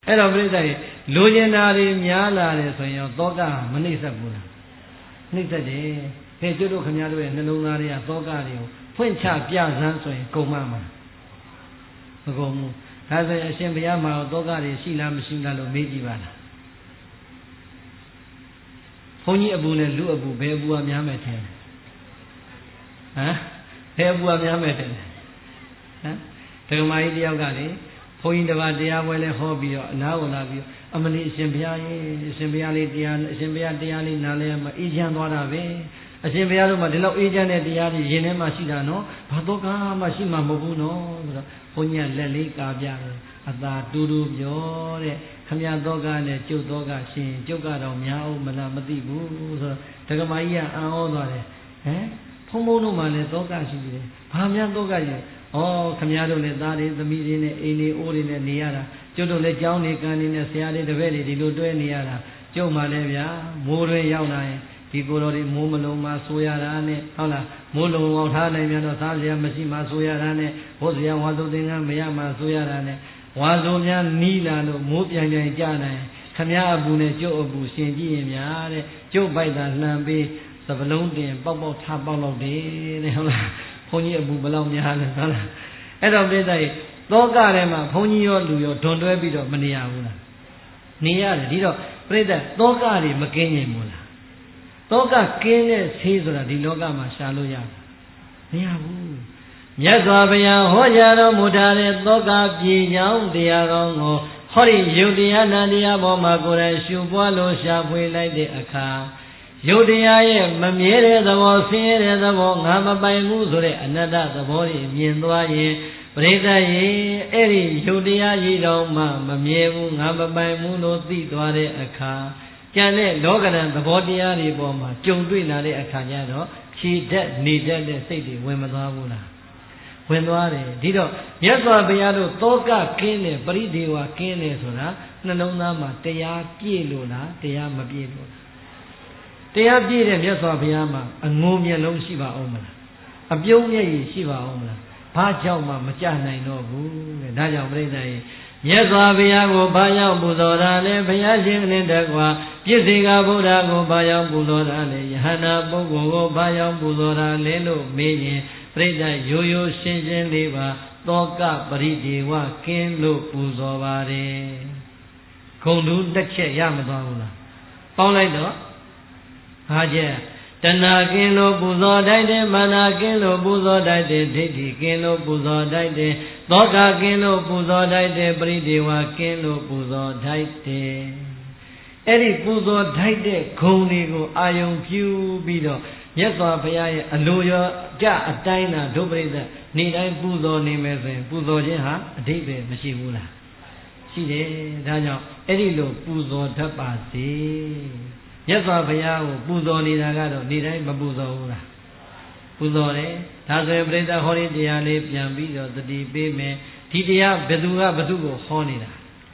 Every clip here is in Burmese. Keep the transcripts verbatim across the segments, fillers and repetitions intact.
အဲ့တော့ပြိဿရေလူကျင်တာတွေများလာတယ်ဆိုရင်သောကမနှိမ့်ဆက်ဘူးလားနှိမ့်ဆက်တယ်ခဲကျွတ်တို့ခင်ဗျားတို့ရဲ့နှလုံးသားတွေကသောကတွေကိုဖွင့်ချပြစမ်းဆိုရင်ကုန်မှမှာမကုန်ဘူးဒါဆိုရင်အရှင်ဘုရားမှာသောကတွေရှိလားမရှိလားလို့မေးကြည့်ပါလားဘုန်းကြီးအပူနဲ့လူအပူဘယ်အပူကများမယ်ထင်ဟမ်ဘယ်အပူကများမယ်ထင်ဟမ်ဒကမာကြီးတယောက်ကလေဘုန်းကြီးတစ်ပါးတရားပွဲလဲဟောပြီးတော့အနားဝင်လာပြီးအမလီအရှင်ဘုရားရေအရှင်ဘုရားလေးတရားအရှင်ဘုရားတရားလေးနားလဲမှအေးချမ်းသွားတာပဲအရှင်ဘုရားတို့မှဒီလောက်အေးချမ်းတဲ့တရားတွေရင်ထဲမှာရှိတာနော်ဘာတော့ကမှရှိမှာမဟုတ်ဘူးနော်ဆိုတော့ဘုန်းကြီးကလက်လေးကာပြတယ်အသာတူတူပြောတဲ့ခမရတော့ကနဲ့ကျုပ်တော့ကရှင်ကျုပ်ကတော့များအောင်မလားမသိဘူးဆိုတော့ဒကမာကြီးကအံ့ဩသွားတယ်ဟမ်ဘုံဘုံတို့မှလည်းတော့ကရှိတယ်ဘာများတော့ကရှိဩခမရတို့လည်းသားတွေသမီးတွေနဲ့အိမ်တွေအိုးတွေနဲ့နေရတာကျုပ်တို့လည်းကျောင်းတွေကန်တွေနဲ့ဆရာတွေတပည့်တွေဒီလိုတွဲနေရတာကျုပ်မှလည်းဗျာမိုးတွင်ရောက်လာရင်ဒီကိုယ်တော်တွေမိုးမလုံးမှဆိုရတာနဲ့ဟုတ်လားမိုးလုံးအောင်ထားနိုင်မြန်တော့သားစရာမရှိမှဆိုရတာနဲ့ဘုရားဝါဆိုသင်္ကန်းမရမှဆိုရတာနဲ့ဝါဆိုများနီးလာလို့မိုးပြန်ပြန်ကြနိုင်ခမရအပူနဲ့ကျုပ်အပူရှင်ကြည့်ရင်များတဲ့ကျုပ်ပိုက်တာလှန်ပေးစပလုံးတင်ပေါက်ပေါက်ထားပေါက်လောက်တယ်တဲ့ဟုတ်လားဘုန်းကြီးအပူဘယ်လောက်များလဲဟုတ်လားအဲ့တော့ပြိဿရေသောကထဲမှာဘုန်းကြီးရောလူရောဒွန်တွဲပြီးတော့မနေရဘူးလားနေရတယ်ဒီတော့ပြိဿသောကတွေမကင်းရင်ဘူးလားသောကကင်းတဲ့ဆေးဆိုတာဒီလောကမှာရှာလို့ရမရဘူးမြတ်စွာဘုရားဟောကြားတော်မူထားတဲ့သောကပြေချောင်းတရားကောင်းကိုဟောဒီယုတ်တရားနာတရားပေါ်မှာကိုယ်တိုင်ရှုပွားလို့ရှာဖွေလိုက်တဲ့အခါယုတ်တရားရဲ့မမြဲတဲ့သဘောဆင်းရဲတဲ့သဘောငါမပိုင်ဘူးဆိုတဲ့အနတ္တသဘောတွေမြင်သွားရင်ပရိသတ်ရေအဲ့ဒီယုတ်တရားကြီးတော်မှမမြဲဘူးငါမပိုင်ဘူးလို့သိသွားတဲ့အခါကျန်တဲ့လောကရန်သဘောတရားတွေပေါ်မှာကြုံတွေ့လာတဲ့အခါကျတော့ဖြေတတ်နေတတ်တဲ့စိတ်တွေဝင်မသွားဘူးလားဝင်သွားတယ်ဒီတော့မြတ်စွာဘုရားတို့သောကကင်းတယ်ပရိဒေဝကင်းတယ်ဆိုတာနှလုံးသားမှာတရားပြည့်လို့လားတရားမပြည့်လို့လားတရားပြည့်တဲ့မြတ်စွာဘုရားမှာအငုံမျက်လုံးရှိပါအောင်မလားအပြုံးမျက်ရည်ရှိပါအောင်မလားဘာကြောင့်မှမကြနိုင်တော့ဘူးတဲ့ဒါကြောင့်ပြိဿရေမြတ်စွာဘုရားကိုဘာကြောင့်ပူဇော်တာလဲဘုရားရှင်နဲ့တကွာပြည့်စေကဗုဒ္ဓကိုဘာကြောင့်ပူဇော်တာလဲယဟန္တာပုဂ္ဂိုလ်ကိုဘာကြောင့်ပူဇော်တာလဲလို့မေးရင်ပြိဿရိုးရိုးရှင်းရှင်းလေးပါသောကပရိဒေဝကင်းလို့ပူဇော်ပါတယ်ဂုံတူးတစ်ချက်ရမသွားဘူးလားပေါင်းလိုက်တော့ဟာကျက်တဏှာကင်းလို့ပူဇော်တိုက်တယ်မာနကင်းလို့ပူဇော်တိုက်တယ်ဒိဋ္ဌိကင်းလို့ပူဇော်တိုက်တယ်သောကကင်းလို့ပူဇော်တိုက်တယ်ပရိဒေဝကင်းလို့ပူဇော်တိုက်တယ်အဲ့ဒီပူဇော်တိုက်တဲ့ဂုဏ်တွေကိုအာယုံပြုပြီးတော့မြတ်စွာဘုရားရဲ့အလိုရောကြအတိုင်းသာဒုပရိသတ်နေတိုင်းပူဇော်နေမယ်ဆိုရင်ပူဇော်ခြင်းဟာအဓိပ္ပာယ်မရှိဘူးလားရှိတယ်ဒါကြောင့်အဲ့ဒီလိုပူဇော်တတ်ပါစေမြတ်စွာဘုရားကိုပူဇော်နေတာကတော့နေတိုင်းမပူဇော်ဘူးလားပူဇော်တယ်ဒါဆိုရင်ပြိဿဟောဒီတရားလေးပြန်ပြီးတော့သတိပေးမယ်ဒီတရားဘယ်သူကဘယ်သူကိုဟောနေတာ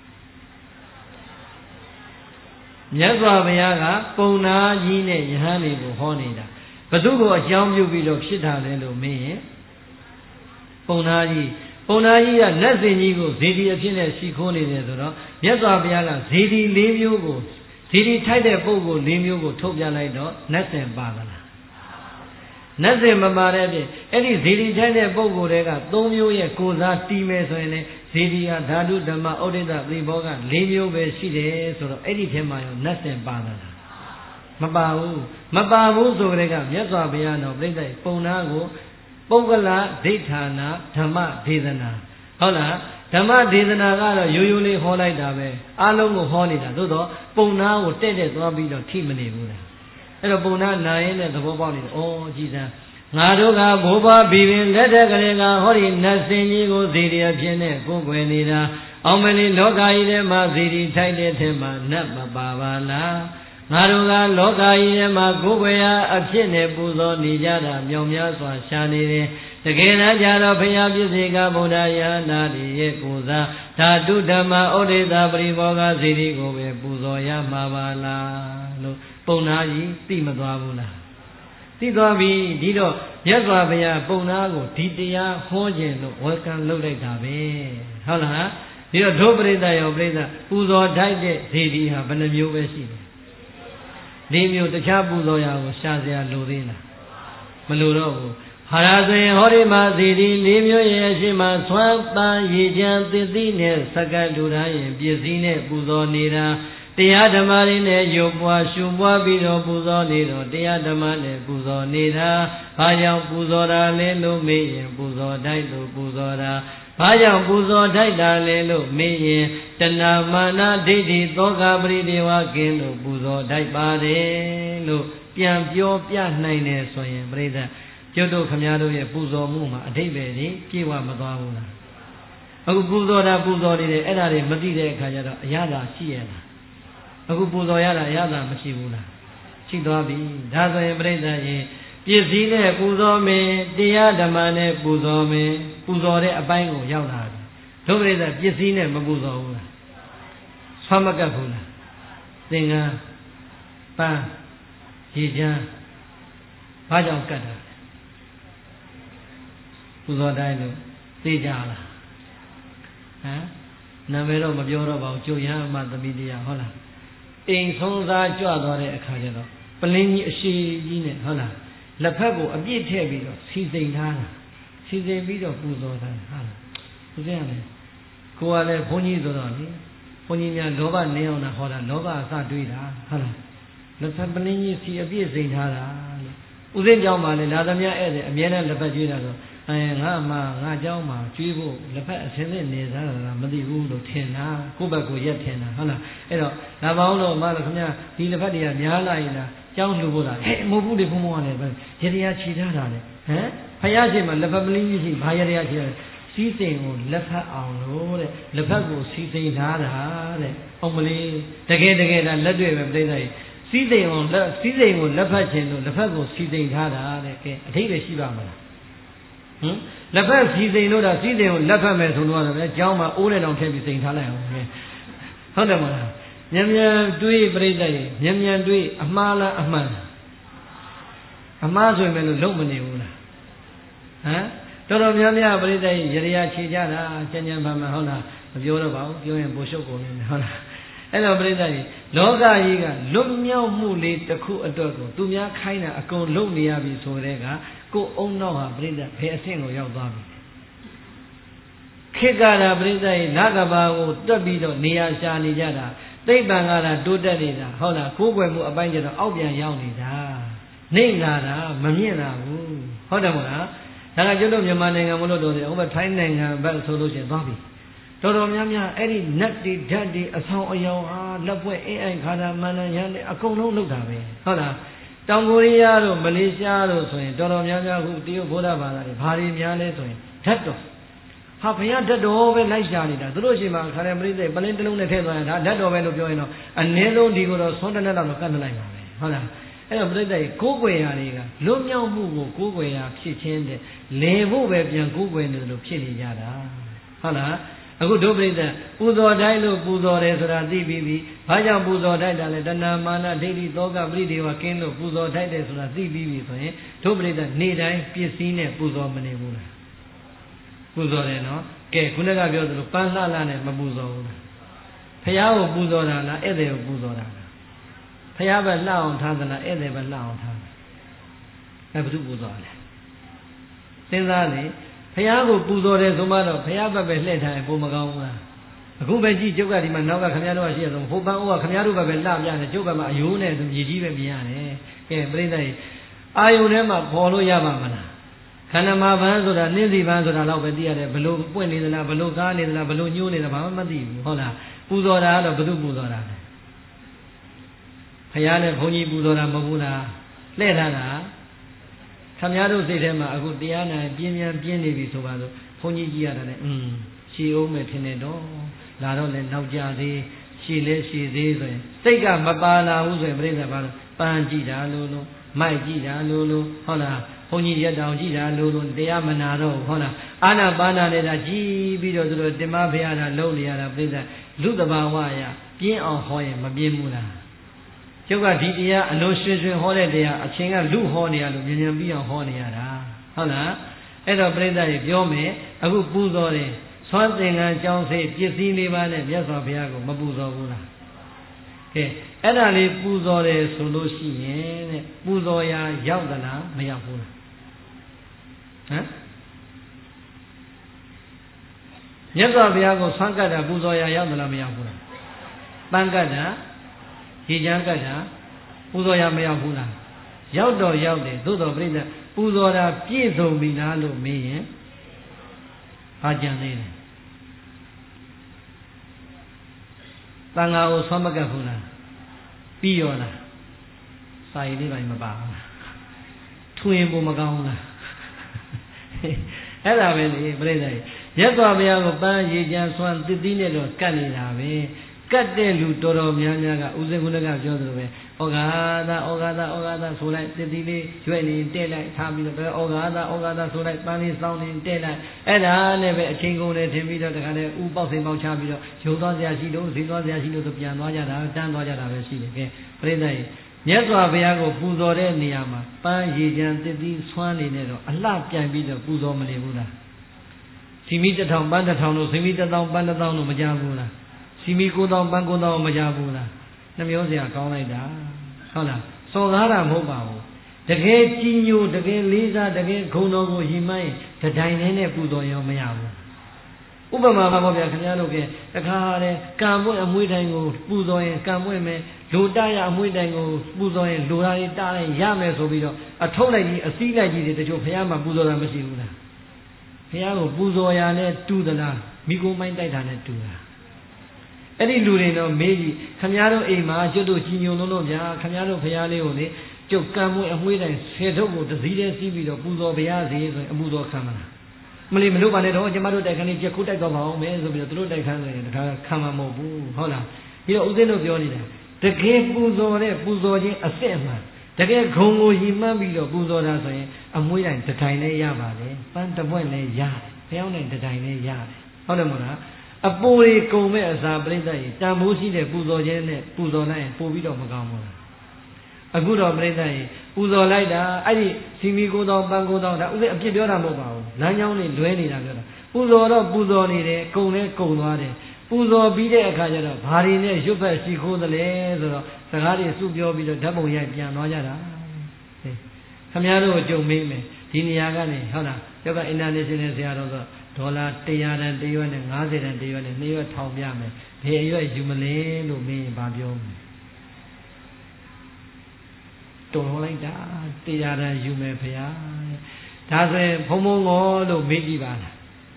မြတ်စွာဘုရားကပုံနာကြီးနဲ့ယဟန်တွေကိုဟောနေတာဘယ်သူကိုအကြောင်းပြုပြီးတော့ဖြစ်တာလဲလို့မေးရင်ပုံနာကြီးပုံနာကြီးကနတ်စင်ကြီးကိုဇေဒီအဖြစ်နဲ့ရှိခိုးနေတယ်ဆိုတော့မြတ်စွာဘုရားကဇေဒီ၄မျိုးကိုဇေဒီထိုက်တဲ့ပုဂ္ဂိုလ်၄မျိုးကိုထုတ်ပြလိုက်တော့နတ်စင်ပါသလားနတ်စင်မပါတဲ့ပြင်အဲ့ဒီဇေဒီထိုက်တဲ့ပုဂ္ဂိုလ်တွေက၃မျိုးရဲ့ကိုယ်စားတီးမယ်ဆိုရင်လည်းဇေဒီဟာဓာတုဓမ္မဩဒိတပရိဘောက၄မျိုးပဲရှိတယ်ဆိုတော့အဲ့ဒီထဲမှာရောနတ်စင်ပါသလားမပါဘူးမပါဘူးဆိုကြတဲ့ကမြတ်စွာဘုရားတော်ပြိဿပုံနာကိုပုဂ္ဂလဒိဋ္ဌာနာဓမ္မဒေသနာဟုတ်လားဓမ္မဒေသနာကတော့ရိုးရိုးလေးဟောလိုက်တာပဲအားလုံးကိုဟောနေတာသို့တော့ပုံနာကိုတဲ့တဲ့သွားပြီးတော့ထိမနေဘူးလားအဲ့တော့ပုံနာနာရင်တဲ့သဘောပေါက်နေတယ်ဩကြည်စမ်းငါတို့ကဘိုးဘွားဘီပင်လက်ထက်ကလေးကဟောဒီနတ်စင်ကြီးကိုဇေဒီအဖြစ်နဲ့ကိုယ်ွယ်နေတာအောင်မလီလောကကြီးထဲမှာဇေဒီထိုက်တဲ့ထဲမှာနတ်မပါပါလားငါတို့ကလောကကြီးထဲမှာကိုယ်ွယ်ရာအဖြစ်နဲ့ပူဇော်နေကြတာမြောင်များစွာရှာနေတယ်တကယ်တမ်းကျတော့ဘုရားပြည့်စေကဗုဒ္ဓယဟန္တာရဲ့ကိုယ်စားဓာတုဓမ္မဩဒိတပရိဘောဂဇေဒီကိုပဲပူဇော်ရမှာပါလားလို့ပုံနာကြီးသိမသွားဘူးလားသိသွားပြီဒီတော့မြတ်စွာဘုရားပုံနာကိုဒီတရားဟောခြင်းလို့ဝေကံလုပ်လိုက်တာပဲဟုတ်လားဒီတော့ဒုပရိသတ်ရောပရိသတ်ပူဇော်ထိုက်တဲ့ဇေဒီဟာဘယ်နှမျိုးပဲရှိတယ်ဒီမျိုးတခြားပူဇော်ရာကိုရှာစရာလိုသေးလားမလိုတော့ဘူးဟာရဆိုရင်ဟောဒီမှာဇေဒီ၄မျိုးရဲ့အရှိမဆွမ်းပန်းရေချမ်းသစ်သီးနဲ့စကတ်လူတိုင်းရင်ပစ္စည်းနဲ့ပူဇော်နေတာတရားဓမ္မတွေနဲ့ရုပ်ပွားရှုပွားပြီးတော့ပူဇော်နေတော့တရားဓမ္မနဲ့ပူဇော်နေတာဘာကြောင့်ပူဇော်တာလဲလို့မေးရင်ပူဇော်တိုက်လို့ပူဇော်တာဘာကြောင့်ပူဇော်ထိုက်တာလဲလို့မေးရင်တဏမာနဒိဋ္ဌိသောကပရိဒေဝကင်းလို့ပူဇော်ထိုက်ပါတယ်လို့ပြန်ပြောပြနိုင်တယ်ဆိုရင်ပြိဿကျွတ်တို့ခမည်းတော်ရဲ့ပူဇော်မှုမှာအဓိပ္ပာယ်ကြီးပြေဝမသွားဘူးလားအခုပူဇော်တာပူဇော်နေတယ်အဲ့ဒါတွေမသိတဲ့အခါကျတော့အရသာရှိရလားအခုပူဇော်ရတာအရသာမရှိဘူးလားရှိသွားပြီဒါဆိုရင်ပြိဿရင်ပစ္စည်းနဲ့ပူဇော်မယ်တရားဓမ္မနဲ့ပူဇော်မယ်ပူဇော်တဲ့အပိုင်းကိုရောက်လာပြီတို့ပြိဿပစ္စည်းနဲ့မပူဇော်ဘူးလားဆွမ်းမကပ်ဘူးလားသင်္ကန်းပန်းရေချမ်းဘာကြောင့်ကတ်တာပူဇော်တိုင်းလို့သိကြလားဟမ်နာမည်တော့မပြောတော့ပါဘူးကျုပ်ရဟန်းအမသမီးတရားဟုတ်လားအိမ်ဆုံးစားကြွသွားတဲ့အခါကျတော့ပလင်းကြီးအရှိကြီးနဲ့ဟုတ်လားလက်ဖက်ကိုအပြည့်ထည့်ပြီးတော့စီစိန်ထားတာစီစိန်ပြီးတော့ပူဇော်တာဟုတ်လားဘုရားလည်းကိုယ်ကလည်းဘုန်းကြီးဆိုတော့လေဘုန်းကြီးများလောဘနင်းအောင်တာဟောတာလောဘအစတွေးတာဟုတ်လားလက်ဖက်ပလင်းကြီးစီအပြည့်စိန်ထားတာလို့ဥစဉ်ကြောင်းပါလေလာသမျှဧည့်သည်အမြဲတမ်းလက်ဖက်ကျွေးတာဆိုအဲငါမှငါเจ้าမှာကျွေးဖို့လက်ဖက်အစင်းနဲ့နေစားတာမသိဘူးလို့ထင်တာကိုယ့်ဘက်ကိုရက်ထင်တာဟုတ်လားအဲ့တော့ဒါပေါင်းလို့မလို့ခင်ဗျာဒီလက်ဖက်တွေကများလာရင်လားเจ้าလှူဖို့လားဟဲ့မဟုတ်ဘူးလေဘုံဘုံကလည်းရေတရားခြေထားတာလေဟမ်ဖယားရှင်မှာလက်ဖက်ပလင်းကြီးရှိဘာရေတရားခြေထားစီးစိမ်ကိုလက်ဖက်အောင်လို့တဲ့လက်ဖက်ကိုစီးစိမ်ထားတာတဲ့အောင်မလေးတကယ်တကယ်ဒါလက်တွေ့ပဲပြိဿကြီးစီးစိမ်ကိုလက်စီးစိမ်ကိုလက်ဖက်ခြင်းလို့လက်ဖက်ကိုစီးစိမ်ထားတာတဲ့ကဲအထိပ္ပယ်ရှိပါမလားဟင်လက်ဖက်စီစိန်လို့တာစီစိန်ကိုလက်ဖက်မယ်ဆိုတော့လည်းကျောင်းမှာအိုးနဲ့တောင်ထည့်ပြီးစိန်ထားလိုက်အောင်ပဲဟုတ်တယ်မလားမြန်မြန်တွေးပြိဿရေမြန်မြန်တွေးအမှားလားအမှန်အမှားဆိုရင်လည်းလုံးမနေဘူးလားဟမ်တော်တော်များများပြိဿရေရရခြေကြတာကျန်ကျန်ပါမှဟုတ်လားမပြောတော့ပါဘူးပြောရင်ပိုရှုပ်ကုန်နေဟုတ်လားအဲ့တော့ပြိဿရေလောကကြီးကလွတ်မြောက်မှုလေးတစ်ခုအတွက်ကိုသူများခိုင်းတာအကုန်လုံးနေရပြီဆိုတဲ့ကကိုအုံနောက်ဟာပြိဿဘယ်အဆင့်ကိုရောက်သွားပြီခေတ်ကရာပြိဿရဲ့နဂဘာကိုတွက်ပြီးတော့နေရာရှာနေကြတာသိပ္ပံကရာတိုးတက်နေတာဟုတ်လားကိုးကွယ်မှုအပိုင်းကျတော့အောက်ပြန်ရောက်နေတာနေလာတာမမြင့်လာဘူးဟုတ်တယ်မလားဒါကကျွတ်တို့မြန်မာနိုင်ငံမလို့တော့တယ်ဟိုဘက်ထိုင်းနိုင်ငံဘက်ဆိုလို့ရှိရင်သွားပြီတော်တော်များများအဲ့ဒီနတ်တွေဓာတ်တွေအဆောင်အယောင်ဟာလက်ပွဲအင်းအိုင်ခါတာမန္တန်ရန်အကုန်လုံးလုပ်တာပဲဟုတ်လားတောင်ကိုရီးယားတို့မလေးရှားတို့ဆိုရင်တော်တော်များများခုတရုတ်ဗုဒ္ဓဘာသာတွေဘာတွေများလဲဆိုရင်ဓာတ်တော်ဟာဘုရားဓာတ်တော်ပဲလိုက်ရှာနေတာသူတို့ရှိမှခါတယ်ပရိသေပလင်းတစ်လုံးနဲ့ထည့်သွားရင်ဒါဓာတ်တော်ပဲလို့ပြောရင်တော့အနည်းဆုံးဒီကိုတော့ဆွန်းတနက်တော့ကတ်မလိုက်ပါပဲဟုတ်လားအဲ့တော့ပရိသေကိုးကွယ်ရာတွေကလွတ်မြောက်မှုကိုကိုးကွယ်ရာဖြစ်ခြင်းတဲ့လေဖို့ပဲပြန်ကိုးကွယ်နေတယ်လို့ဖြစ်နေကြတာဟုတ်လားအခုဒုပရိသတ်ပူဇော်တိုင်းလို့ပူဇော်တယ်ဆိုတာသိပြီးပြီဘာကြောင့်ပူဇော်ထိုက်တာလဲတဏမာနဒိဋ္ဌိသောကပရိဒေဝကင်းလို့ပူဇော်ထိုက်တယ်ဆိုတာသိပြီးပြီဆိုရင်ဒုပရိသတ်နေ့တိုင်းပစ္စည်းနဲ့ပူဇော်မနေဘူးလားပူဇော်တယ်နော်ကဲခုနကပြောသလိုပန်းလှလှနဲ့မပူဇော်ဘူးလားဖះကိုပူဇော်တာလားဧည့်သည်ကိုပူဇော်တာလားဖះပဲလှအောင်ထားသလားဧည့်သည်ပဲလှအောင်ထားအဲဘုသူပူဇော်လဲစဉ်းစားလေဖះကိုပူဇော်တယ်ဆိုမှတော့ဖះဘက်ပဲလှည့်ထားရင်ပုံမကောင်းဘူးလားအခုပဲကြည့်ကျုပ်ကဒီမှာနောက်ကခမည်းတော်ကရှိရဆုံးဟိုပန်းအိုးကခမည်းတော်ဘက်ပဲလှပြတယ်ကျုပ်ဘက်မှာအယိုးနဲ့သူမြေကြီးပဲမြင်ရတယ်ကဲပြိဿကြီးအာယုန်ထဲမှာပေါ်လို့ရပါမလားခန္ဓာမှာပန်းဆိုတာနှင်းစီပန်းဆိုတာတော့ပဲသိရတယ်ဘလို့ပွင့်နေသလားဘလို့ကားနေသလားဘလို့ညှိုးနေသလားဘာမှမသိဘူးဟုတ်လားပူဇော်တာကတော့ဘုသူပူဇော်တာလဲဖះနဲ့ဘုန်းကြီးပူဇော်တာမဟုတ်ဘူးလားလှည့်ထားတာခမည်းတော်စိတ်ထဲမှာအခုတရားနာပြင်းပြန်ပြင်းနေပြီဆိုပါစို့ဘုန်းကြီးကြီးရတယ်อืมရှည်အောင်မယ်ထင်တယ်တော့လာတော့လည်းနောက်ကြသေးရှည်လဲရှည်သေးဆိုရင်စိတ်ကမပါလာဘူးဆိုရင်ပြိဿဘာလို့ပန်းကြည့်တာလို့လို့မိုက်ကြည့်တာလို့လို့ဟုတ်လားဘုန်းကြီးရက်တောင်ကြည့်တာလို့လို့တရားမနာတော့ဟုတ်လားအာနာပါနာနေတာကြည်ပြီးတော့သူတို့တင်မဖရတာလုံနေရတာပြိဿလူတဘာဝရပြင်းအောင်ဟောရင်မပြင်းဘူးလားကျုပ်ကဒီတရားအလိုရွှင်ရွှင်ဟောတဲ့တရားအချင်းကလူဟောနေရလို့မြန်မြန်ပြီးအောင်ဟောနေရတာဟုတ်လားအဲ့တော့ပြိဿကြီးပြောမယ်အခုပူဇော်တယ်သွမ်းသင်္ကန်းကြောင်းစေပစ္စည်းလေးပါးနဲ့မြတ်စွာဘုရားကိုမပူဇော်ဘူးလားကဲအဲ့ဒါလေးပူဇော်တယ်ဆိုလို့ရှိရင်တဲ့ပူဇော်ရာရောက်သလားမရောက်ဘူးလားဟမ်မြတ်စွာဘုရားကိုဆွမ်းကတ်တာပူဇော်ရာရောက်သလားမရောက်ဘူးလားပန်းကတ်တာရေချမ်းကတ်တာပူဇော်ရာမရောက်ဘူးလားရောက်တော့ရောက်တယ်သို့တော်ပြိဿပူဇော်တာပြည့်စုံပြီလားလို့မေးရင်ဘာကြံသေးလဲတန်ဃာကိုဆွမ်းမကတ်ဘူးလားပြီးရောလားစာရည်လေးပိုင်းမပါဘူးလားထွင်ဖို့မကောင်းဘူးလားအဲ့ဒါပဲလေပြိဿကြီးမြတ်စွာဘုရားကိုပန်းရေချမ်းဆွမ်းတစ်သီးနဲ့တော့ကတ်နေတာပဲကတ်တဲ့လူတော်တော်များများကဥစဉ်ခုနကပြောသလိုပဲဩဃာသဩဃာသဩဃာသဆိုလိုက်တစ်သီးလေးရွက်နေတဲ့လိုက်ထားပြီးတော့ဩဃာသဩဃာသဆိုလိုက်ပန်းလေးစောင်းနေတဲ့လိုက်အဲ့ဒါနဲ့ပဲအချိန်ကုန်နေထင်ပြီးတော့တခါလေဥပေါက်စိန်ပေါက်ချပြီးတော့ရုံသွားစရာရှိလို့ဈေးသွားစရာရှိလို့ဆိုပြန်သွားကြတာတန်းသွားကြတာပဲရှိတယ်ကဲပြိဿကြီးမြတ်စွာဘုရားကိုပူဇော်တဲ့နေရာမှာပန်းရေချမ်းတစ်သီးဆွမ်းနေနေတော့အလှပြန်ပြီးတော့ပူဇော်မနေဘူးလားစီမီတစ်ထောင်ပန်းတစ်ထောင်လို့စီမီတစ်ထောင်ပန်းတစ်ထောင်လို့မကြဘူးလားစီမီကိုးထောင်ပန်းကိုးထောင်မကြဘူးလားနှမျိုးစရာကောင်းလိုက်တာဟုတ်လားစော်ကားတာမဟုတ်ပါဘူးတကယ်ကြီးညိုတကယ်လေးစားတကယ်ဂုဏ်တော်ကိုယဉ်မှန်းရင်တတိုင်နဲ့ပူဇော်ရောမရဘူးဥပမာပါဗျာခင်ဗျားတို့ကတခါတည်းကံပွင့်အမွှေးတိုင်ကိုပူဇော်ရင်ကံပွင့်မယ်လူတရအမွှေးတိုင်ကိုပူဇော်ရင်လူသားတွေတားလိုက်ရမယ်ဆိုပြီးတော့အထုပ်လိုက်ကြီးအစည်းလိုက်ကြီးတွေတချို့ဘုရားမှာပူဇော်တာမရှိဘူးလားဘုရားကိုပူဇော်ရနဲ့တူသလားမိကိုမိုင်းတိုက်တာနဲ့တူတာအဲ့ဒီလူတွေတော့မေးကြည့်ခမည်းတော်အိမ်မှာကျွတ်တို့ကြီးညိုလုံးလို့ဗျာခမည်းတော်ဘုရားလေးကိုလေကျုပ်ကံမွေးအမွှေးတိုင်ဆယ်ထုတ်ကိုတစည်းတည်းစီးပြီးတော့ပူဇော်ဘုရားစီဆိုရင်အမှုတော်ခံမလားမလီမလို့ပါနဲ့တော့ကျမတို့တိုက်ခန်းလေးကြက်ခုတိုက်တော့ပါအောင်မယ်ဆိုပြီးတော့သူတို့တိုက်ခန်းဆိုရင်တခါခံမှာမဟုတ်ဘူးဟုတ်လားပြီးတော့ဦးဇင်းတို့ပြောနေတာတကယ်ပူဇော်တဲ့ပူဇော်ခြင်းအစ်စ်အမှန်တကယ်ဂုံကိုရည်မှန်းပြီးတော့ပူဇော်တာဆိုရင်အမွှေးတိုင်တတိုင်လေးရပါတယ်ပန်းတပွင့်လေးရတယ်ဘုရားနဲ့တတိုင်လေးရတယ်ဟုတ်တယ်မို့လားအပူတွေကုန်မဲ့အစာပြိဿကြီးတန်ဖိုးရှိတဲ့ပူဇော်ခြင်းနဲ့ပူဇော်လိုက်ရင်ပို့ပြီးတော့မကောင်းဘူးလားအခုတော့ပြိဿကြီးပူဇော်လိုက်တာအဲ့ဒီစီမီကိုတောင်ပန်းကိုတောင်ဒါဥစ္စာအပြစ်ပြောတာမဟုတ်ပါဘူးလမ်းကြောင်းတွေလွဲနေတာပြောတာပူဇော်တော့ပူဇော်နေတယ်ကုန်လဲကုန်သွားတယ်ပူဇော်ပြီးတဲ့အခါကျတော့ဘာတွေနဲ့ရွတ်ဖက်ရှိခိုးသလဲဆိုတော့စကားတွေစုပြောပြီးတော့ဓာတ်ပုံရိုက်ပြန်သွားကြတာခမည်းတော်ကိုကြုံမေးမယ်ဒီနေရာကနေဟုတ်လားယောဂအင်တာနေရှင်နယ်ဆရာတော်ဆိုဒေါ်လာတရာတန်တရွက်နဲ့ငါးဆယ်တန်တရွက်နဲ့နှစ်ရွက်ထောင်ပြမယ်ဘယ်အရွက်ယူမလဲလို့မင်းဘာပြောမလဲတော်လိုက်တာတရာတန်ယူမယ်ဖေဟာဒါဆိုရင်ဘုံဘုံငေါ်လို့မေးကြည့်ပါလား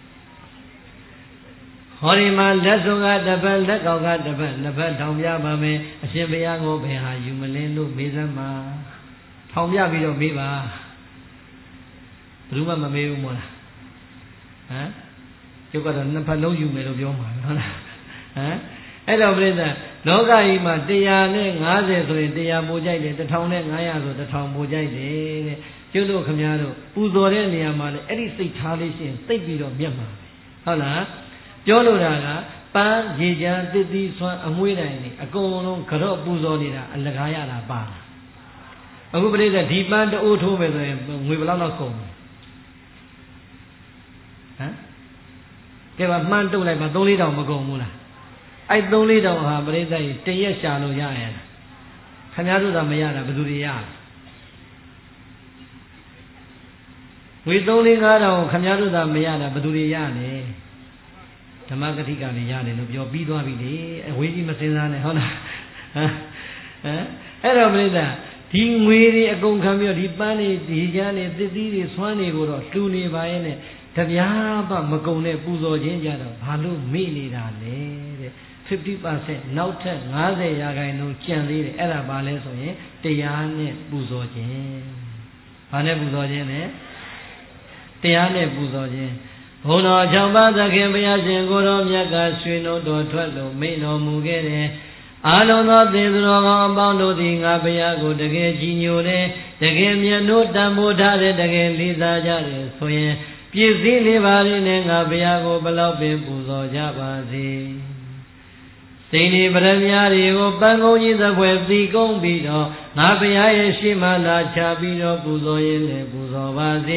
ဟောဒီမှာလက်စုံကတပတ်လက်ကောက်ကတပတ်နှစ်ပတ်ထောင်ပြပါမယ်အရှင်ဘုရားကိုဘယ်ဟာယူမလဲလို့မေးစမ်းပါထောင်ပြပြီးတော့မေးပါဘယ်သူမှမမေးဘူးမို့လားဟမ်ကျုပ်ကတော့နှစ်ဖက်လုံးယူမယ်လို့ပြောမှာဟုတ်လားဟမ်အဲ့တော့ပြိဿလောကကြီးမှာတရားနဲ့ငါးဆယ်ဆိုရင်တရားပို့ကြိုက်တယ်တစ်ထောင်နဲ့ငါးရာဆိုတစ်ထောင်ပို့ကြိုက်တယ်တဲ့ကျုပ်တို့ခမည်းတော်ပူဇော်တဲ့နေရာမှာလေအဲ့ဒီစိတ်ထားလေးရှင်သိပ်ပြီးတော့မြတ်မှာဟုတ်လားပြောလို့တာကပန်းရေချမ်းတစ်သီးဆွမ်းအမွှေးတိုင်နေအကုန်လုံးကြော့ပူဇော်နေတာအလကားရတာပါလားအခုပြိဿဒီပန်းတိုးထိုးမယ်ဆိုရင်ငွေဘယ်လောက်တော့ကုန်လဲဟမ်ကဲပါမှန်းတုတ်လိုက်ပါသုံးလေးတောင်မကုန်ဘူးလားအဲ့သုံးလေးတောင်ဟာပြိဿကြီးတရက်ရှာလို့ရရလားခင်ဗျားတို့သာမရတာဘယ်သူတွေရဝေသုံးလေးငါးတောင်ခင်ဗျားတို့သာမရတာဘယ်သူတွေရလဲဓမ္မဂတိကလည်းရတယ်လို့ပြောပြီးသွားပြီလေအဝေးကြီးမစင်စားနဲ့ဟုတ်လားဟမ်အဲ့တော့ပြိဿဒီငွေတွေအကုန်ခံပြီးတော့ဒီပန်းတွေဒီချမ်းတွေသစ်သီးတွေဆွမ်းတွေကိုတော့လှူနေပါရဲ့နဲ့တပြားမှမကုန်တဲ့ပူဇော်ခြင်းကြတော့ဘာလို့မေ့နေတာလဲတဲ့ fifty percent နောက်ထပ်ငါးဆယ်ရာခိုင်နှုန်းကျန်သေးတယ်အဲ့ဒါဘာလဲဆိုရင်တရားနဲ့ပူဇော်ခြင်းဘာနဲ့ပူဇော်ခြင်းလဲတရားနဲ့ပူဇော်ခြင်းဘုံတော်၆ပါးသခင်ဘုရားရှင်ကိုတော်မြတ်ကရွှေနှုတ်တော်ထွက်လို့မိန့်တော်မူခဲ့တယ်အာလုံးသောသေသူတော်ကောင်းအပေါင်းတို့သည်ငါဘုရားကိုတကယ်ကြီးညိုတယ်တကယ်မြတ်နိုးတန်ဖိုးထားတယ်တကယ်လေးစားကြတယ်ဆိုရင်ပြည့်စည်လေးပါးလေးနဲ့ငါဘုရားကိုဘလောက်ပင်ပူဇော်ကြပါစေစိန်ဒီပရမများတွေကိုပန်းကုန်းကြီးသဖွယ်သီကုန်းပြီးတော့ငါဘုရားရဲ့ရှေ့မှလာချပြီးတော့ပူဇော်ရင်းနဲ့ပူဇော်ပါစေ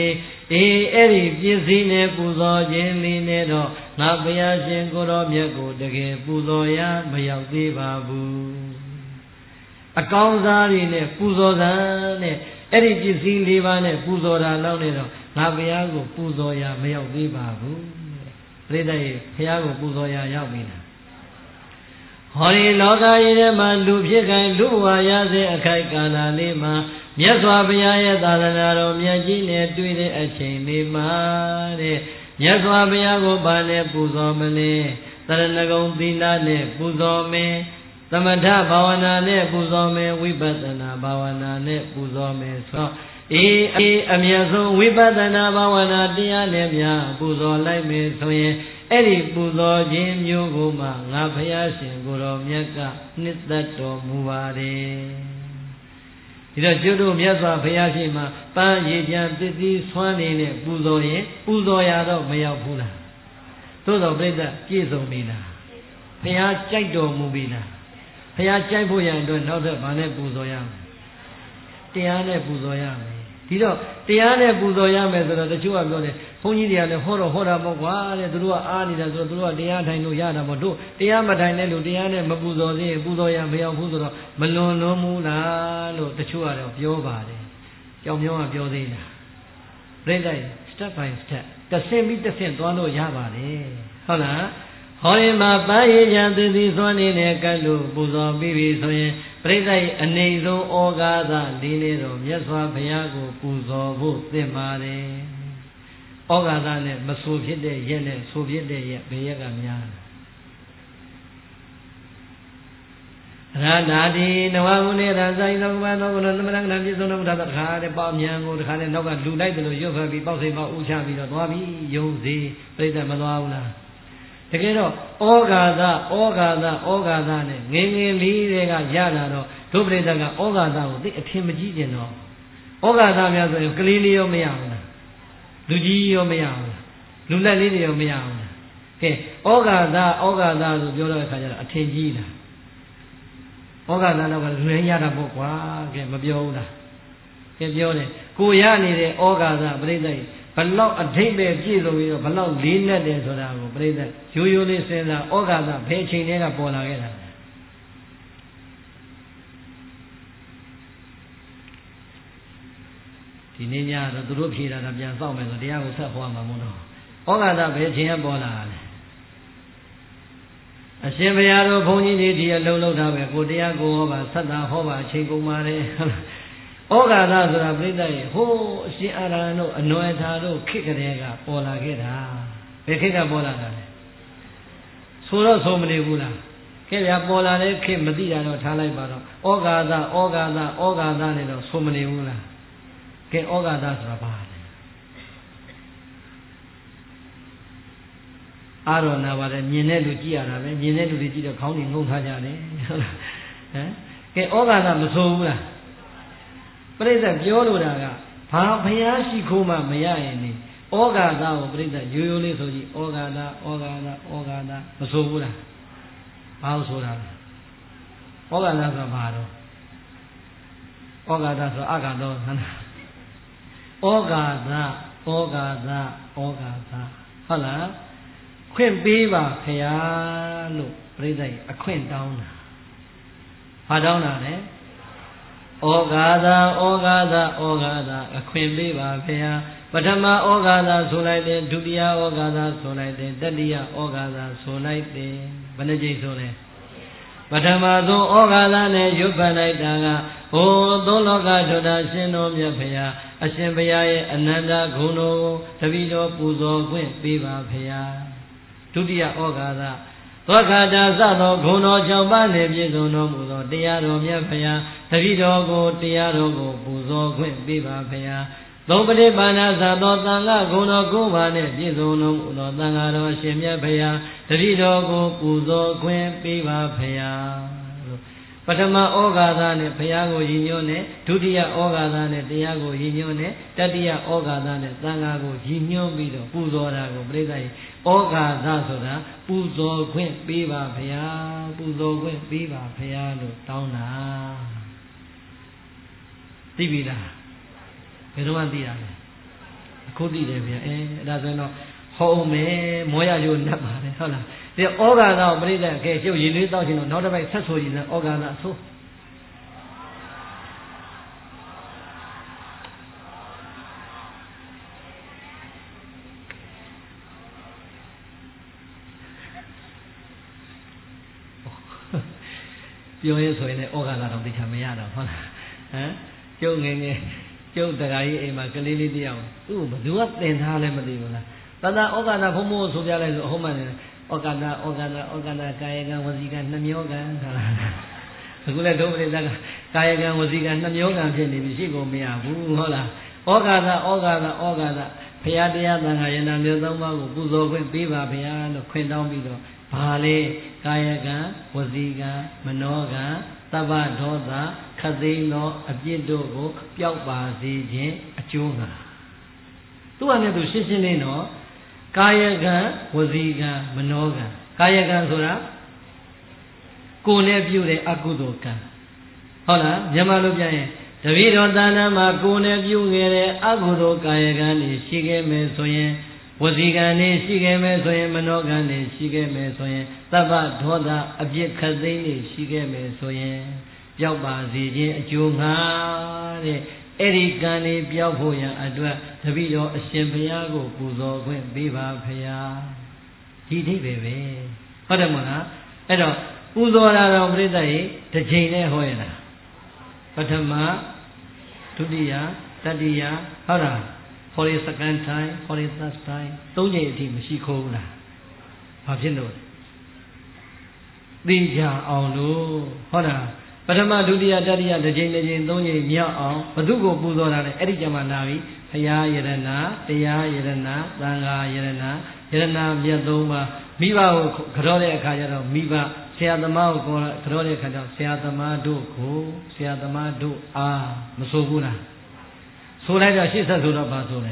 အေးအဲ့ဒီပစ္စည်းနဲ့ပူဇော်ခြင်းလေးနဲ့တော့ငါဘုရားရှင်ကိုတော်မြတ်ကိုတကယ်ပူဇော်ရမရောက်သေးပါဘူးအကောင်းစားတွေနဲ့ပူဇော်တာနဲ့အဲ့ဒီပစ္စည်းလေးပါးနဲ့ပူဇော်တာလောက်နဲ့တော့ငါဘုရားကိုပူဇော်ရမရောက်သေးပါဘူးပြိတ္တရေဘုရားကိုပူဇော်ရရောက်ပြီလားဟောဒီလောကကြီးထဲမှာလူဖြစ်ခိုင်းလူဝါရစေအခိုက်ကာလလေးမှာမြတ်စွာဘုရားရဲ့သာသနာတော်မြတ်ကြီးနဲ့တွေ့တဲ့အချိန်လေးမှာတဲ့မြတ်စွာဘုရားကိုဘာနဲ့ပူဇော်မလဲသရဏဂုံသီလနဲ့ပူဇော်မယ်သမထဘာဝနာနဲ့ပူဇော်မယ်ဝိပဿနာဘာဝနာနဲ့ပူဇော်မယ်ဆိုတော့အေးအေးအမြတ်ဆုံးဝိပဿနာဘာဝနာတရားနဲ့များပူဇော်လိုက်မယ်ဆိုရင်အဲ့ဒီပူဇော်ခြင်းမျိုးကိုမှငါဘုရားရှင်ကိုယ်တော်မြတ်ကနှစ်သက်တော်မူပါတယ်ဒီတော့ကျွတ်တို့မြတ်စွာဘုရားရှင်မှာပန်းရည်ကြံပစ္စည်းဆွမ်းနေနဲ့ပူဇော်ရင်ပူဇော်ရတော့မရောက်ဘူးလားသို့တော်ပြိဿပြည့်စုံပြီလားဘုရားကြိုက်တော်မူပြီလားဘုရားကြိုက်ဖို့ရန်အတွက်နောက်တော့ဘာနဲ့ပူဇော်ရမလဲတရားနဲ့ပူဇော်ရမယ်ဒီတော့တရားနဲ့ပူဇော်ရမယ်ဆိုတော့တချို့ကပြောတယ်ဘုန်းကြီးတွေကလည်းဟောတော့ဟောတာပေါ့ကွာတဲ့သူတို့ကအားနေတာဆိုတော့သူတို့ကတရားထိုင်လို့ရတာပေါ့တို့တရားမထိုင်တဲ့လူတရားနဲ့မပူဇော်သေးရင်ပူဇော်ရမရောက်ဘူးဆိုတော့မလွန်လွန်းဘူးလားလို့တချို့ကတော့ပြောပါတယ်ကြောင်ပြောင်းကပြောသေးလားပြိတ္တိ step by step တစ်ဆင့်ပြီးတစ်ဆင့်သွားလို့ရပါတယ်ဟုတ်လားဟောဒီမှာပန်းရည်ကြံသီသီစွမ်းနေတဲ့ကတ်လို့ပူဇော်ပြီးပြီဆိုရင်ပြိတ္တိအနေဆုံးဩဃာသလေးလေးတော်မြတ်စွာဘုရားကိုပူဇော်ဖို့သင့်ပါတယ်ဩဃာသနဲ့မဆိုဖြစ်တဲ့ရက်နဲ့ဆိုဖြစ်တဲ့ရက်ဘယ်ရက်ကများရာနာတိနဝဂုဏေရာဇိုင်းသောကဘာသောကုဏသမဏကနာပြည့်စုံတော်မူတာတခါတဲ့ပေါ့မြန်ကိုတခါနဲ့နောက်ကလူလိုက်တယ်လို့ရွတ်ဖက်ပြီးပေါက်စိမ်ပေါက်ဥချပြီးတော့သွားပြီးယုံစီပြိတ္တမသွားဘူးလားတကယ်တော့ဩဃာသဩဃာသဩဃာသနဲ့ငင်းငင်းလေးတွေကရလာတော့ဒုပရိသကဩဃာသကိုသိအထင်မကြီးကျင်တော့ဩဃာသများဆိုရင်ကလေးလေးရောမရဘူးလားလူကြီးရောမရဘူးလားလူလက်လေးတွေရောမရဘူးလားကဲဩဃာသဩဃာသဆိုပြောတဲ့အခါကျတော့အထင်ကြီးလားဩဃာသတော့ကလူရင်းရတာပေါ့ကွာကဲမပြောဘူးလားကဲပြောတယ်ကိုရနေတဲ့ဩဃာသပရိသတ်ဘလောက်အထိတ်ပဲပြည့်စုံပြီးတော့ဘလောက်လေးနဲ့တယ်ဆိုတာကိုပြိဿရိုးရိုးလေးစဉ်းစားဩဃာသဘယ်ချိန်တည်းကပေါ်လာခဲ့တာဒီနေ့ညတော့သူတို့ဖြေတာတော့ပြန်စောင့်မယ်ဆိုတရားကိုဆက်ဟောမှာမို့တော့ဩဃာသဘယ်ချိန်ကပေါ်လာလဲအရှင်ဘုရားတို့ဘုန်းကြီးတွေဒီအလုံးလုံးတာပဲကိုတရားကိုဟောပါဆက်တာဟောပါအချိန်ကုန်ပါတယ်ဩဃာသဆိုတာပြိဿရဲ့ဟိုးအရှင်အာရဟံတို့အနွယ်ထာတို့ခေတ်ကလေးကပေါ်လာခဲ့တာဘယ်ခေတ်ကပေါ်လာတာလဲဆိုတော့ဆိုမနေဘူးလားခဲ့ဗျာပေါ်လာတဲ့ခေတ်မသိတာတော့ထားလိုက်ပါတော့ဩဃာသဩဃာသဩဃာသနဲ့တော့ဆိုမနေဘူးလားကဲဩဃာသဆိုတာဘာလဲအာရောနာပါတယ်မြင်တဲ့လူကြည့်ရတာပဲမြင်တဲ့လူတွေကြည့်တော့ခေါင်းတွေငုံထားကြတယ်ဟုတ်လားဟမ်ကဲဩဃာသမဆိုဘူးလားပြိဿပြောလို့တာကဘာဘုရားရှိခိုးမှမရရင်နေဩဃာသကိုပြိဿရိုးရိုးလေးဆိုကြည့်ဩဃာသဩဃာသဩဃာသမဆိုဘူးလားဘာလို့ဆိုတာလဲဩဃာသဆိုတာဘာတော့ဩဃာသဆိုအဃာသောဟမ်ဩဃာသဩဃာသဩဃာသဟုတ်လားခွင့်ပေးပါခရားလို့ပြိဿကြီးအခွင့်တောင်းတာဘာတောင်းတာလဲဩဃာသဩဃာသဩဃာသအခွင့်ပေးပါဖေဟာပထမဩဃာသဆိုလိုက်တယ်ဒုတိယဩဃာသဆိုလိုက်တယ်တတိယဩဃာသဆိုလိုက်တယ်ဘယ်နှကြိမ်ဆိုလဲပထမဆုံးဩဃာသနဲ့ရွတ်ဖတ်လိုက်တာကအိုသုံးလောကထွတ်တာရှင်တော်မြတ်ဖေဟာအရှင်ဘုရားရဲ့အနန္တဂုဏ်တော်ကိုတပည့်တော်ပူဇော်ခွင့်ပေးပါဖေဟာဒုတိယဩဃာသသောခတာသသောဂုဏ်တော်၆ပါးနှင့်ပြည့်စုံတော်မူသောတရားတော်မြတ်ဖရာတပည့်တော်ကိုတရားတော်ကိုပူဇော်ခွင့်ပေးပါဖရာသုံးပဋိပါဏသသောသံဃာဂုဏ်တော်ကိုးပါးနှင့်ပြည့်စုံတော်မူသောသံဃာတော်ရှင်မြတ်ဖရာတပည့်တော်ကိုပူဇော်ခွင့်ပေးပါဖရာပထမဩဃာသနဲ့ဘုရားကိုရည်ညွှန်းတယ်ဒုတိယဩဃာသနဲ့တရားကိုရည်ညွှန်းတယ်တတိယဩဃာသနဲ့သံဃာကိုရည်ညွှန်းပြီးတော့ပူဇော်တာကိုပြိဿကြီးဩဃာသဆိုတာပူဇော်ခွင့်ပေးပါဘုရားပူဇော်ခွင့်ပေးပါဘုရားလို့တောင်းတာသိပြီလားဘယ်တော့မှသိရလဲအခုသိတယ်ဗျာအဲဒါဆိုရင်တော့ဟောအောင်မယ်မောရရိုးနှက်ပါတယ်ဟုတ်လားဒီဩဃာသောပြိဿကဲကျုပ်ရင်လေးတောက်ချင်တော့နောက်တစ်ပိုက်ဆက်ဆိုကြည့်စမ်းဩဃာသအဆိုးပြောရဲဆိုရင်လည်းဩဃာသတော့သိချာမရတော့ဟုတ်လားဟမ်ကျုပ်ငယ်ငယ်ကျုပ်တခါကြီးအိမ်မှာကလေးလေးတယောက်သူ့ဘယ်သူကသင်ထားလဲမသိဘူးလားတဏ္ဍဩဃာသဘုံဘုံဆိုပြလိုက်ဆိုအဟုတ်မှန်တယ်ဩဃာသဩဃာသဩဃာသကာယကံဝစီကံနှမျောကံဟုတ်လားအခုလည်းဒုပရိသကကာယကံဝစီကံနှမျောကံဖြစ်နေပြီရှိကုန်မရဘူးဟုတ်လားဩဃာသဩဃာသဩဃာသဘုရားတရားသံဃာယန္တာမျိုးသုံးပါးကိုပူဇော်ခွင့်ပေးပါဗျာလို့ခွင့်တောင်းပြီးတော့ဘာလဲကာယကံဝစီကံမနောကံသဗ္ဗဒေါသခသိန်းသောအပြစ်တို့ကိုပျောက်ပါစေခြင်းအကျိုးငါသူ့အနေနဲ့သူရှင်းရှင်းလေးနော်ကာယကံဝစီကံမနောကံကာယကံဆိုတာကိုယ်နဲ့ပြုတဲ့အကုသိုလ်ကံဟုတ်လားမြန်မာလိုပြန်ရင်တပည့်တော်တဏ္ဍာမှာကိုယ်နဲ့ပြုခဲ့တဲ့အကုသိုလ်ကာယကံတွေရှိခဲ့မယ်ဆိုရင်ဝစီကံနေရှိခဲ့မယ်ဆိုရင်မနောကံနေရှိခဲ့မယ်ဆိုရင်သဗ္ဗဒေါသအပြစ်ခတ်သိမ်းနေရှိခဲ့မယ်ဆိုရင်ပျောက်ပါစေခြင်းအကျိုးငါတဲ့အဲ့ဒီကံနေပျောက်ဖို့ရန်အတွက်တပည့်တော်အရှင်ဘုရားကိုပူဇော်ခွင့်ပေးပါဖရာဒီအိဗယ်ပဲဟုတ်တယ်မဟုတ်လားအဲ့တော့ပူဇော်တာတော့ပြိဿရေတစ်ချိန်နဲ့ဟောရတာပထမဒုတိယတတိယဟုတ်လားfor the second time for the third time သုံးချိန်အထိမရှိခိုးဘူးလားဘာဖြစ်လို့သိကြအောင်လို့ဟုတ်လားပထမဒုတိယတတိယတစ်ချိန်တစ်ချိန်သုံးချိန်မြောက်အောင်ဘု து ကိုပူဇော်တာလဲအဲ့ဒီကြမှာလာပြီဘုရားယရဏတရားယရဏသံဃာယရဏယရဏမြတ်သုံးပါမိဘကိုကြောတဲ့အခါကျတော့မိဘဆရာသမားကိုကြောတဲ့အခါကျတော့ဆရာသမားတို့ကိုဆရာသမားတို့အားမဆိုဘူးလားဆိုလိုက်တော့ရှေ့ဆက်ဆိုတော့ဘာဆိုလဲ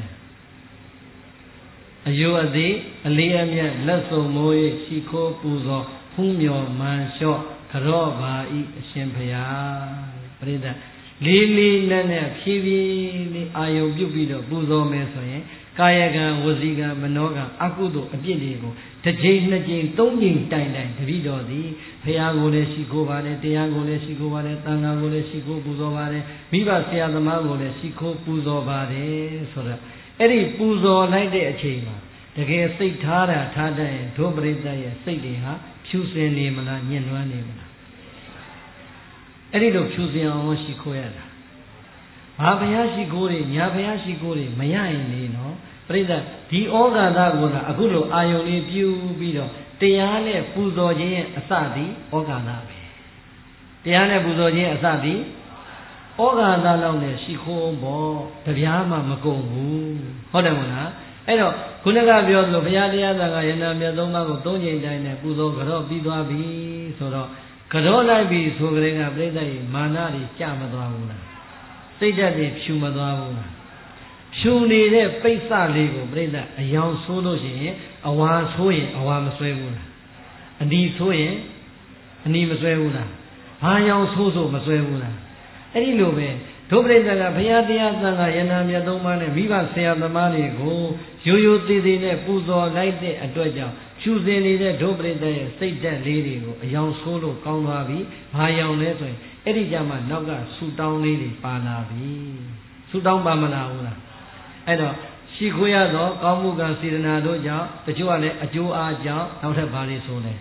အယုအသေးအလေးအမြတ်လက်စုံမိုး၍ရှိခိုးပူဇော်ဖူးမြော်မှန်လျှော့ကြော့ပါဤအရှင်ဘုရားပြိဿလေးလေးနက်နက်ဖြည်းဖြည်းလေးအာယုံပြုတ်ပြီးတော့ပူဇော်မယ်ဆိုရင်ကာယကံဝစီကံမနောကံအကုသိုလ်အပြစ်တွေကိုတစ်ချိန်နှစ်ချိန်သုံးချိန်တိုင်တိုင်တပည့်တော်သည်ဘုရားကိုလည်းရှိခိုးပါတယ်တရားကိုလည်းရှိခိုးပါတယ်သံဃာကိုလည်းရှိခိုးပူဇော်ပါတယ်မိဘဆရာသမားကိုလည်းရှိခိုးပူဇော်ပါတယ်ဆိုတော့အဲ့ဒီပူဇော်လိုက်တဲ့အချိန်မှာတကယ်စိတ်ထားတာထားတဲ့ဒုပရိသတ်ရဲ့စိတ်တွေဟာဖြူစင်နေမလားညှဉ်းနှွမ်းနေမလားအဲ့ဒီလိုဖြူစင်အောင်ရှိခိုးရတာဘာဘုရားရှိခိုးတွေညာဘုရားရှိခိုးတွေမရရင်လေနော်ပြိဿဒီဩဃာသကိုသာအခုလိုအာယုန်လေးပြုပြီးတော့တရားနဲ့ပူဇော်ခြင်းရဲ့အစသည်ဩဃာသပဲတရားနဲ့ပူဇော်ခြင်းအစသည်ဩဃာသလောက်နဲ့ရှိခိုးဖို့တပြားမှမကုန်ဘူးဟုတ်တယ်မဟုတ်လားအဲ့တော့ခုနကပြောသလိုဘုရားတရားသံဃာယန္တာမြတ်သုံးပါးကိုသုံးချိန်တိုင်းနဲ့ပူဇော်ကြော့ပြီးသွားပြီဆိုတော့ကြော့လိုက်ပြီဆိုကြတဲ့ကပြိဿရဲ့မာနတွေကြမသွားဘူးလားစိတ်ဓာတ်တွေဖြူမသွားဘူးလားဖြူနေတဲ့ပိဿလေးကိုပြိဿအယောင်ဆိုးလို့ရှိရင်အဝါဆိုးရင်အဝါမဆွဲဘူးလားအနီဆိုးရင်အနီမဆွဲဘူးလားဘာယောင်ဆိုးဆိုးမဆွဲဘူးလားအဲ့ဒီလိုပဲဒုပရိသကဘုရားတရားသံဃာယန္တာမြတ်သုံးပါးနဲ့မိဘဆရာသမားတွေကိုရိုးရိုးသေးသေးနဲ့ပူဇော်လိုက်တဲ့အတွက်ကြောင့်ဖြူစင်နေတဲ့ဒုပရိသရဲ့စိတ်ဓာတ်လေးတွေကိုအယောင်ဆိုးလို့ကောင်းသွားပြီဘာယောင်လဲဆိုရင်အဲ့ဒီကြမှာနောက်ကဆူတောင်းလေးတွေပါလာပြီဆူတောင်းပါမလားဘူးလားအဲ့တော့ရှိခွေရသောကောင်းမှုကံစေတနာတို့ကြောင့်တချို့ကလည်းအကျိုးအားကြောင့်နောက်ထပ်ဘာတွေဆိုလဲ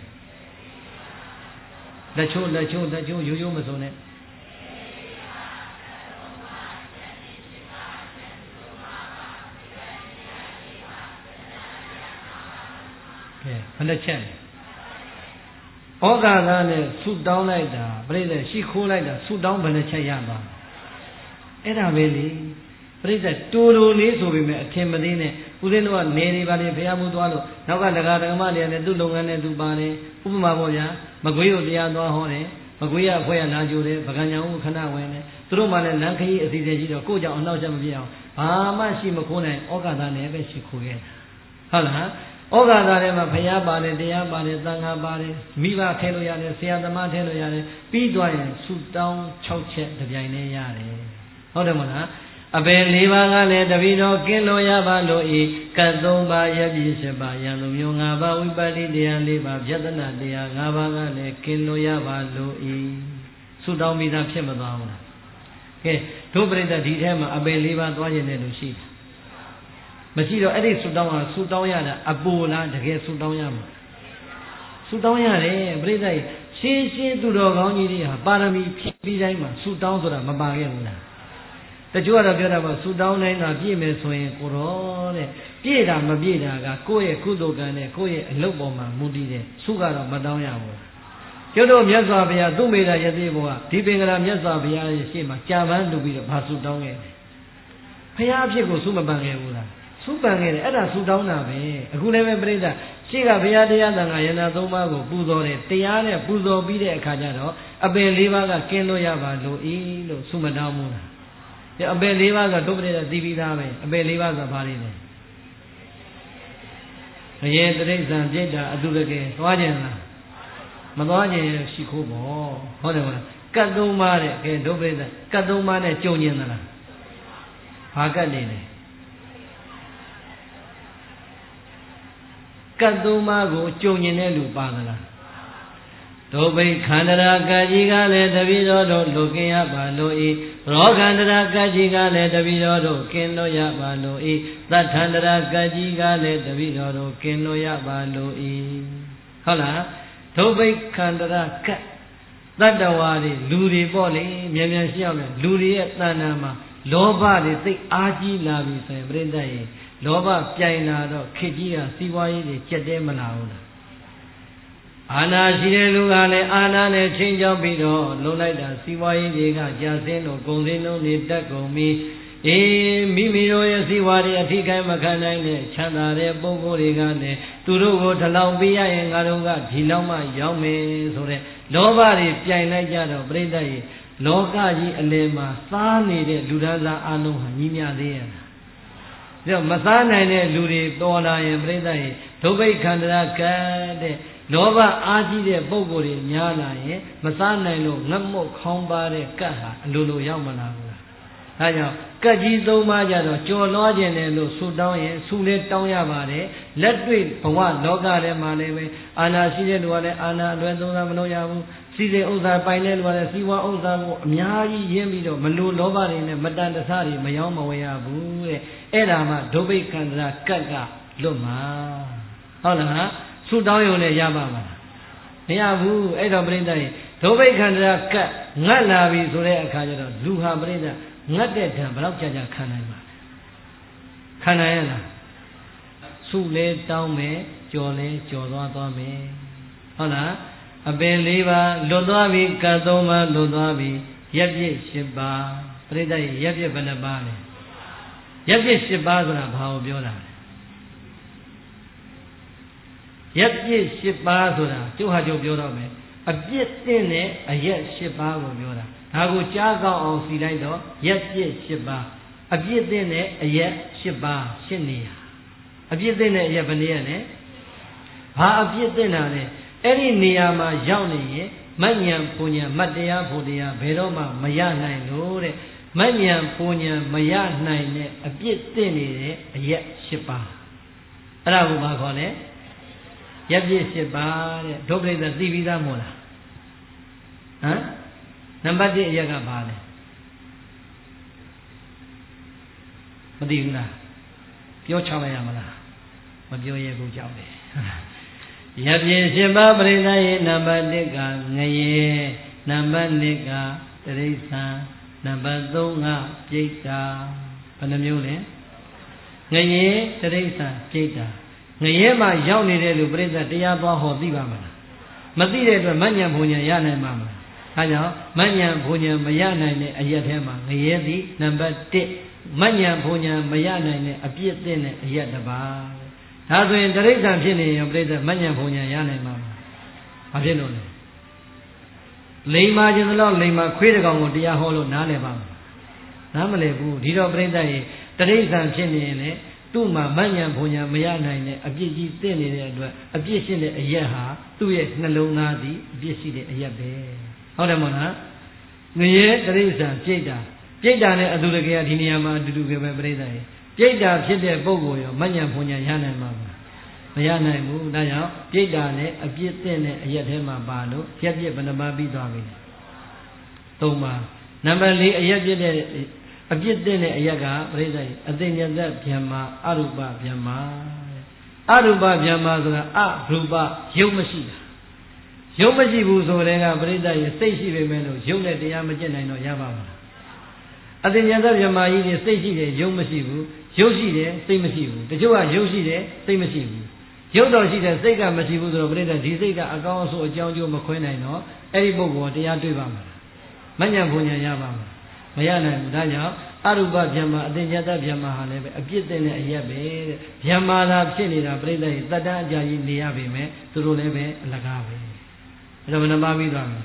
လက်ချိုးလက်ချိုးလက်ချိုးရိုးရိုးမဆိုနဲ့ကဲဘယ်နှချက်ဩဃာသနဲ့ဆုတောင်းလိုက်တာပြိဿရှိခိုးလိုက်တာဆုတောင်းဘယ်နှချက်ရပါအဲ့ဒါပဲလေပြိဿတူတူလေးဆိုပေမဲ့အထင်မသေးနဲ့ဦးဇင်းတို့ကနေနေပါလေဘုရားမှုသွားလို့နောက်ကဒကာဒကမတွေလည်းသူ့လုပ်ငန်းနဲ့သူပါတယ်ဥပမာပေါ့ဗျာမကွေးကိုတရားသွားဟောတယ်မကွေးရဖွဲ့ရလာကြိုတယ်ဗကံညာဦးခဏဝင်တယ်သူတို့မှလည်းလမ်းခရီးအစီအစဉ်ရှိတော့ကိုယ့်ကြောင့်အနောက်ချက်မပြအောင်ဘာမှရှိမခိုးနိုင်ဩဃာသနဲ့ပဲရှိခိုးခဲ့တာဟုတ်လားဩဃာသထဲမှာဘုရားပါတယ်တရားပါတယ်သံဃာပါတယ်မိဘထဲလို့ရတယ်ဆရာသမားထဲလို့ရတယ်ပြီးသွားရင်ဆုတောင်း၆ချက်တပြိုင်တည်းရတယ်ဟုတ်တယ်မဟုတ်လားအပင်လေးပါးကလည်းတပိတော်ကင်းလို့ရပါလို့ဤကတ်သုံးပါးရပြည့်ရှိပါယံလူမျိုးငါးပါးဝိပဿနာတရားလေးပါးပြဿနာတရားငါးပါးကလည်းကင်းလို့ရပါလို့ဤဆုတောင်းပြီးသားဖြစ်မသွားဘူးလားကဲတို့ပြိတ္တဒီထဲမှာအပင်လေးပါးသွားခြင်းနဲ့လို့ရှိတယ်မရှိတော့အဲ့ဒီဆုတောင်းဟာဆုတောင်းရတာအပူလားတကယ်ဆုတောင်းရမှာဆုတောင်းရတယ်ပြိတ္တရှင်းရှင်းသူတော်ကောင်းကြီးတွေဟာပါရမီဖြည့်ပြီးတိုင်းမှာဆုတောင်းဆိုတာမပါခဲ့ဘူးလားတချို့ကတော့ပြောတာပေါ့ဆုတောင်းတိုင်းကပြည့်မယ်ဆိုရင်ကိုရောတဲ့ပြည့်တာမပြည့်တာကကိုယ့်ရဲ့ကုသိုလ်ကံနဲ့ကိုယ့်ရဲ့အလုပ်ပေါ်မှာမူတည်တယ်ဆုကတော့မတောင်းရဘူးကျွတ်တို့မြတ်စွာဘုရားသူ့မိတာယသိဘောကဒီပင်ကရာမြတ်စွာဘုရားရဲ့ရှေ့မှာကြာပန်းလူပြီးတော့ဘာဆုတောင်းခဲ့တယ်ဘုရားအဖြစ်ကိုဆုမပန်ခဲ့ဘူးလားဆုပန်ခဲ့တယ်အဲ့ဒါဆုတောင်းတာပဲအခုလည်းပဲပြိဿရှေ့ကဘုရားတရားသံဃာယန္တာသုံးပါးကိုပူဇော်တယ်တရားနဲ့ပူဇော်ပြီးတဲ့အခါကျတော့အပင်လေးပါးကကင်းလို့ရပါလို့ဤလို့ဆုမတောင်းဘူးလားအပယ်လေးပါးဆိုဒုပရိသသိပြီးသားပဲအပယ်လေးပါးဆိုဘာတွေလဲအရင်တိရစ္ဆာန်ပြိတ္တာအတုတကယ်သွားခြင်းလားမသွားခြင်းရှိခိုးပေါ့ဟုတ်တယ်မလားကတ်သုံးပါးတဲ့ကဲဒုပရိသကတ်သုံးပါးနဲ့ကြုံခြင်းသလားဘာကတ်နေလဲကတ်သုံးပါးကိုကြုံခြင်းတဲ့လူပါသလားဒုပိခန္ဓရာကကြီးကလည်းတပိတော်တို့လူကင်းရပါလို့ဤရောခန္ဓရာကကြီးကလည်းတပိတော်တို့ကင်းလို့ရပါလို့ဤသတ္ထန္တရာကကြီးကလည်းတပိတော်တို့ကင်းလို့ရပါလို့ဤဟုတ်လားဒုပိခန္ဓရာကတတ္တဝါတွေလူတွေပေါ့လေမြန်မြန်ရှိအောင်လေလူတွေရဲ့တဏ္ဍာမှာလောဘတွေသိအားကြီးလာပြီဆိုရင်ပြိတ္တရေလောဘပြိုင်လာတော့ခေကြီးကစီးပွားရေးတွေကြက်တဲမလာဘူးလားအာနာရှိတဲ့လူကလည်းအာနာနဲ့ချင်းချောက်ပြီးတော့လုံလိုက်တာစီးပွားရေးတွေကကြာစင်းတို့ဂုံစင်းတို့နေတက်ကုန်ပြီးအေးမိမိတို့ရဲ့စီးပွားတွေအထိခိုက်မခံနိုင်တဲ့ချမ်းသာတဲ့ပုဂ္ဂိုလ်တွေကလည်းသူတို့ကိုထလောင်ပေးရရင်ငါတို့ကဒီလောက်မှရောက်မယ်ဆိုတဲ့လောဘတွေပြိုင်လိုက်ကြတော့ပြိတ္တရဲ့လောကကြီးအလယ်မှာစားနေတဲ့လူသားသားအလုံးဟာညီမျှသေးရဲ့ဒါမစားနိုင်တဲ့လူတွေပေါ်လာရင်ပြိတ္တရဲ့ဒုဗိခန္ဓရာကတဲ့လောဘအားကြီးတဲ့ပုံကိုယ်တွေများလာရင်မစားနိုင်လို့ငတ်မုတ်ခေါင်းပါတဲ့ကတ်ဟာအလိုလိုရောက်မလာဘူးလားဒါကြောင့်ကတ်ကြီးသုံးပါးကြတော့ကြော်လွှားခြင်းတယ်လို့ဆူတောင်းရင်ဆူလဲတောင်းရပါတယ်လက်တွေ့ဘဝလောကထဲမှာလည်းပဲအာနာရှိတဲ့လူကလည်းအာနာအလွယ်သုံးစားမလုပ်ရဘူးစီစဉ်ဥစ္စာပိုင်တဲ့လူကလည်းစီဝါဥစ္စာကိုအများကြီးရင်းပြီးတော့မလိုလောဘတွေနဲ့မတန်တဆတွေမယောင်းမဝယ်ရဘူးတဲ့အဲ့ဒါမှဒုဗိခန္ဓရာကတ်ကလွတ်မှာဟုတ်လားဆူတောင်းရုံနဲ့ရပါမှာမရဘူးအဲ့တော့ပြိဿရေဒုဗိခန္ဓရာကတ်ငတ်လာပြီဆိုတဲ့အခါကျတော့လူဟာပြိဿငတ်တဲ့ဓာတ်ဘယ်တော့ကြာကြာခံနိုင်မှာခံနိုင်ရလားဆူလဲတောင်းမယ်ကြော်လဲကြော်သွားသွားမယ်ဟုတ်လားအပင်လေးပါလွတ်သွားပြီကတ်သုံးပါလွတ်သွားပြီရက်ပြည့်၈ပါးပြိဿရေရက်ပြည့်ဘယ်နှပါးလဲရက်ပြည့်၈ပါးဆိုတာဘာကိုပြောတာလဲရက်ပြည့်၈ပါးဆိုတာကျုပ်ဟာကျုပ်ပြောတော့မယ်အပြစ်တင်တဲ့အရက်၈ပါးကိုပြောတာဒါကိုကြားကောင်းအောင်စီလိုက်တော့ရက်ပြည့်၈ပါးအပြစ်တင်တဲ့အရက်၈ပါးရှင်းနေရအပြစ်တင်တဲ့အရက်ဘယ်နည်းရလဲဘာအပြစ်တင်တာလဲအဲ့ဒီနေရာမှာရောက်နေရင်မဉ္ဇဉ်ပူဉ္ဇဉ်မတ်တရားဖို့တရားဘယ်တော့မှမရနိုင်လို့တဲ့မဉ္ဇဉ်ပူဉ္ဇဉ်မရနိုင်တဲ့အပြစ်တင်နေတဲ့အရက်၈ပါးအဲ့ဒါကိုဘာခေါ်လဲရက်ပြည့်၈ပါးတဲ့ဒုပရိသသိပြီးသားမို့လားဟမ်နံပါတ်၁အရက်ကဘာလဲမသိဘူးလားပြောချလိုက်ရမလားမပြောရဘူးကြောက်တယ်ရက်ပြည့်၈ပါးပရိသရဲ့နံပါတ်၁ကငရေနံပါတ်၂ကတိရစ္ဆာန်နံပါတ်၃ကပြိတ္တာဘယ်နှမျိုးလဲငရေတိရစ္ဆာန်ပြိတ္တာငရဲမှာရောက်နေတဲ့လူပြိဿတရားသွားဟောသိပါမလားမသိတဲ့အတွက်မဉ္ဇဉ်ဘုံဉ္ဇဉ်ရနိုင်မှာမလားဒါကြောင့်မဉ္ဇဉ်ဘုံဉ္ဇဉ်မရနိုင်တဲ့အရက်ထဲမှာငရဲသည်နံပါတ်၁မဉ္ဇဉ်ဘုံဉ္ဇဉ်မရနိုင်တဲ့အပြစ်သင့်တဲ့အရက်တစ်ပါးဒါဆိုရင်တိရစ္ဆာန်ဖြစ်နေရင်ပြိဿမဉ္ဇဉ်ဘုံဉ္ဇဉ်ရနိုင်မှာမလားဘာဖြစ်လို့လဲလိမ္မာခြင်းလို့လိမ္မာခွေးတကောင်ကိုတရားဟောလို့နားလည်ပါမလားနားမလည်ဘူးဒီတော့ပြိဿရေတိရစ္ဆာန်ဖြစ်နေရင်လေသူ့မှာမဉ္ဇဉ်ဘုံဉ္ဇဉ်မရနိုင်တဲ့အပြစ်ကြီးသင့်နေတဲ့အတွက်အပြစ်ရှိတဲ့အရက်ဟာသူ့ရဲ့နှလုံးသားသည်အပြစ်ရှိတဲ့အရက်ပဲဟုတ်တယ်မို့လားငရဲတိရစ္ဆာန်ပြိတ္တာပြိတ္တာနဲ့အတူတကယ်ဒီနေရာမှာအတူတူပဲပြိတ္တာရေပြိတ္တာဖြစ်တဲ့ပုဂ္ဂိုလ်ရောမဉ္ဇဉ်ဘုံညာရနိုင်မှာမရနိုင်ဘူးဒါကြောင့်ပြိတ္တာနဲ့အပြစ်သင့်တဲ့အရက်ထဲမှာပါလို့ရက်ပြစ်ဘယ်နှပါပြီးသွားပြီသုံးပါနံပါတ်လေးအရက်ပြစ်တဲ့အပြစ်သင့်တဲ့အရက်ကပြိတ္တာရေအသိဉာဏ်သက်ဗျမ္မာအရူပဗျမ္မာအရူပဗျမ္မာဆိုတာအရူပယုတ်မရှိတာယုတ်မရှိဘူးဆိုတဲ့ကပြိတ္တာရေစိတ်ရှိပေမဲ့လို့ယုတ်နဲ့တရားမကျင့်နိုင်တော့ရပါမလားအသိဉာဏ်သက်ဗျမ္မာကြီးတွေစိတ်ရှိတယ်ယုတ်မရှိဘူးယုတ်ရှိတယ်စိတ်မရှိဘူးတချို့ကယုတ်ရှိတယ်စိတ်မရှိဘူးယုတ်တော်ရှိတဲ့စိတ်ကမရှိဘူးဆိုတော့ပြိတ္တာဒီစိတ်ကအကောင်းအဆိုးအကြောင်းကျိုးမခွဲနိုင်တော့အဲ့ဒီပုဂ္ဂိုလ်တရားတွေ့ပါမလားမဉ္ဇဉ်ဘုံညာရပါမလားမရနိုင်ဘူးဒါကြောင့်အရူပဗျမ္မာအသိဉာဏ်သက်ဗျမ္မာဟာလည်းပဲအပြစ်တင်တဲ့အရက်ပဲတဲ့ဗျမ္မာသာဖြစ်နေတာပြိတ္တာရေတတ္တအကြာကြီးနေရပေမဲ့သူတို့လည်းပဲအလကားပဲအဲ့တော့ဘယ်နှပါပြီးသွားမလဲ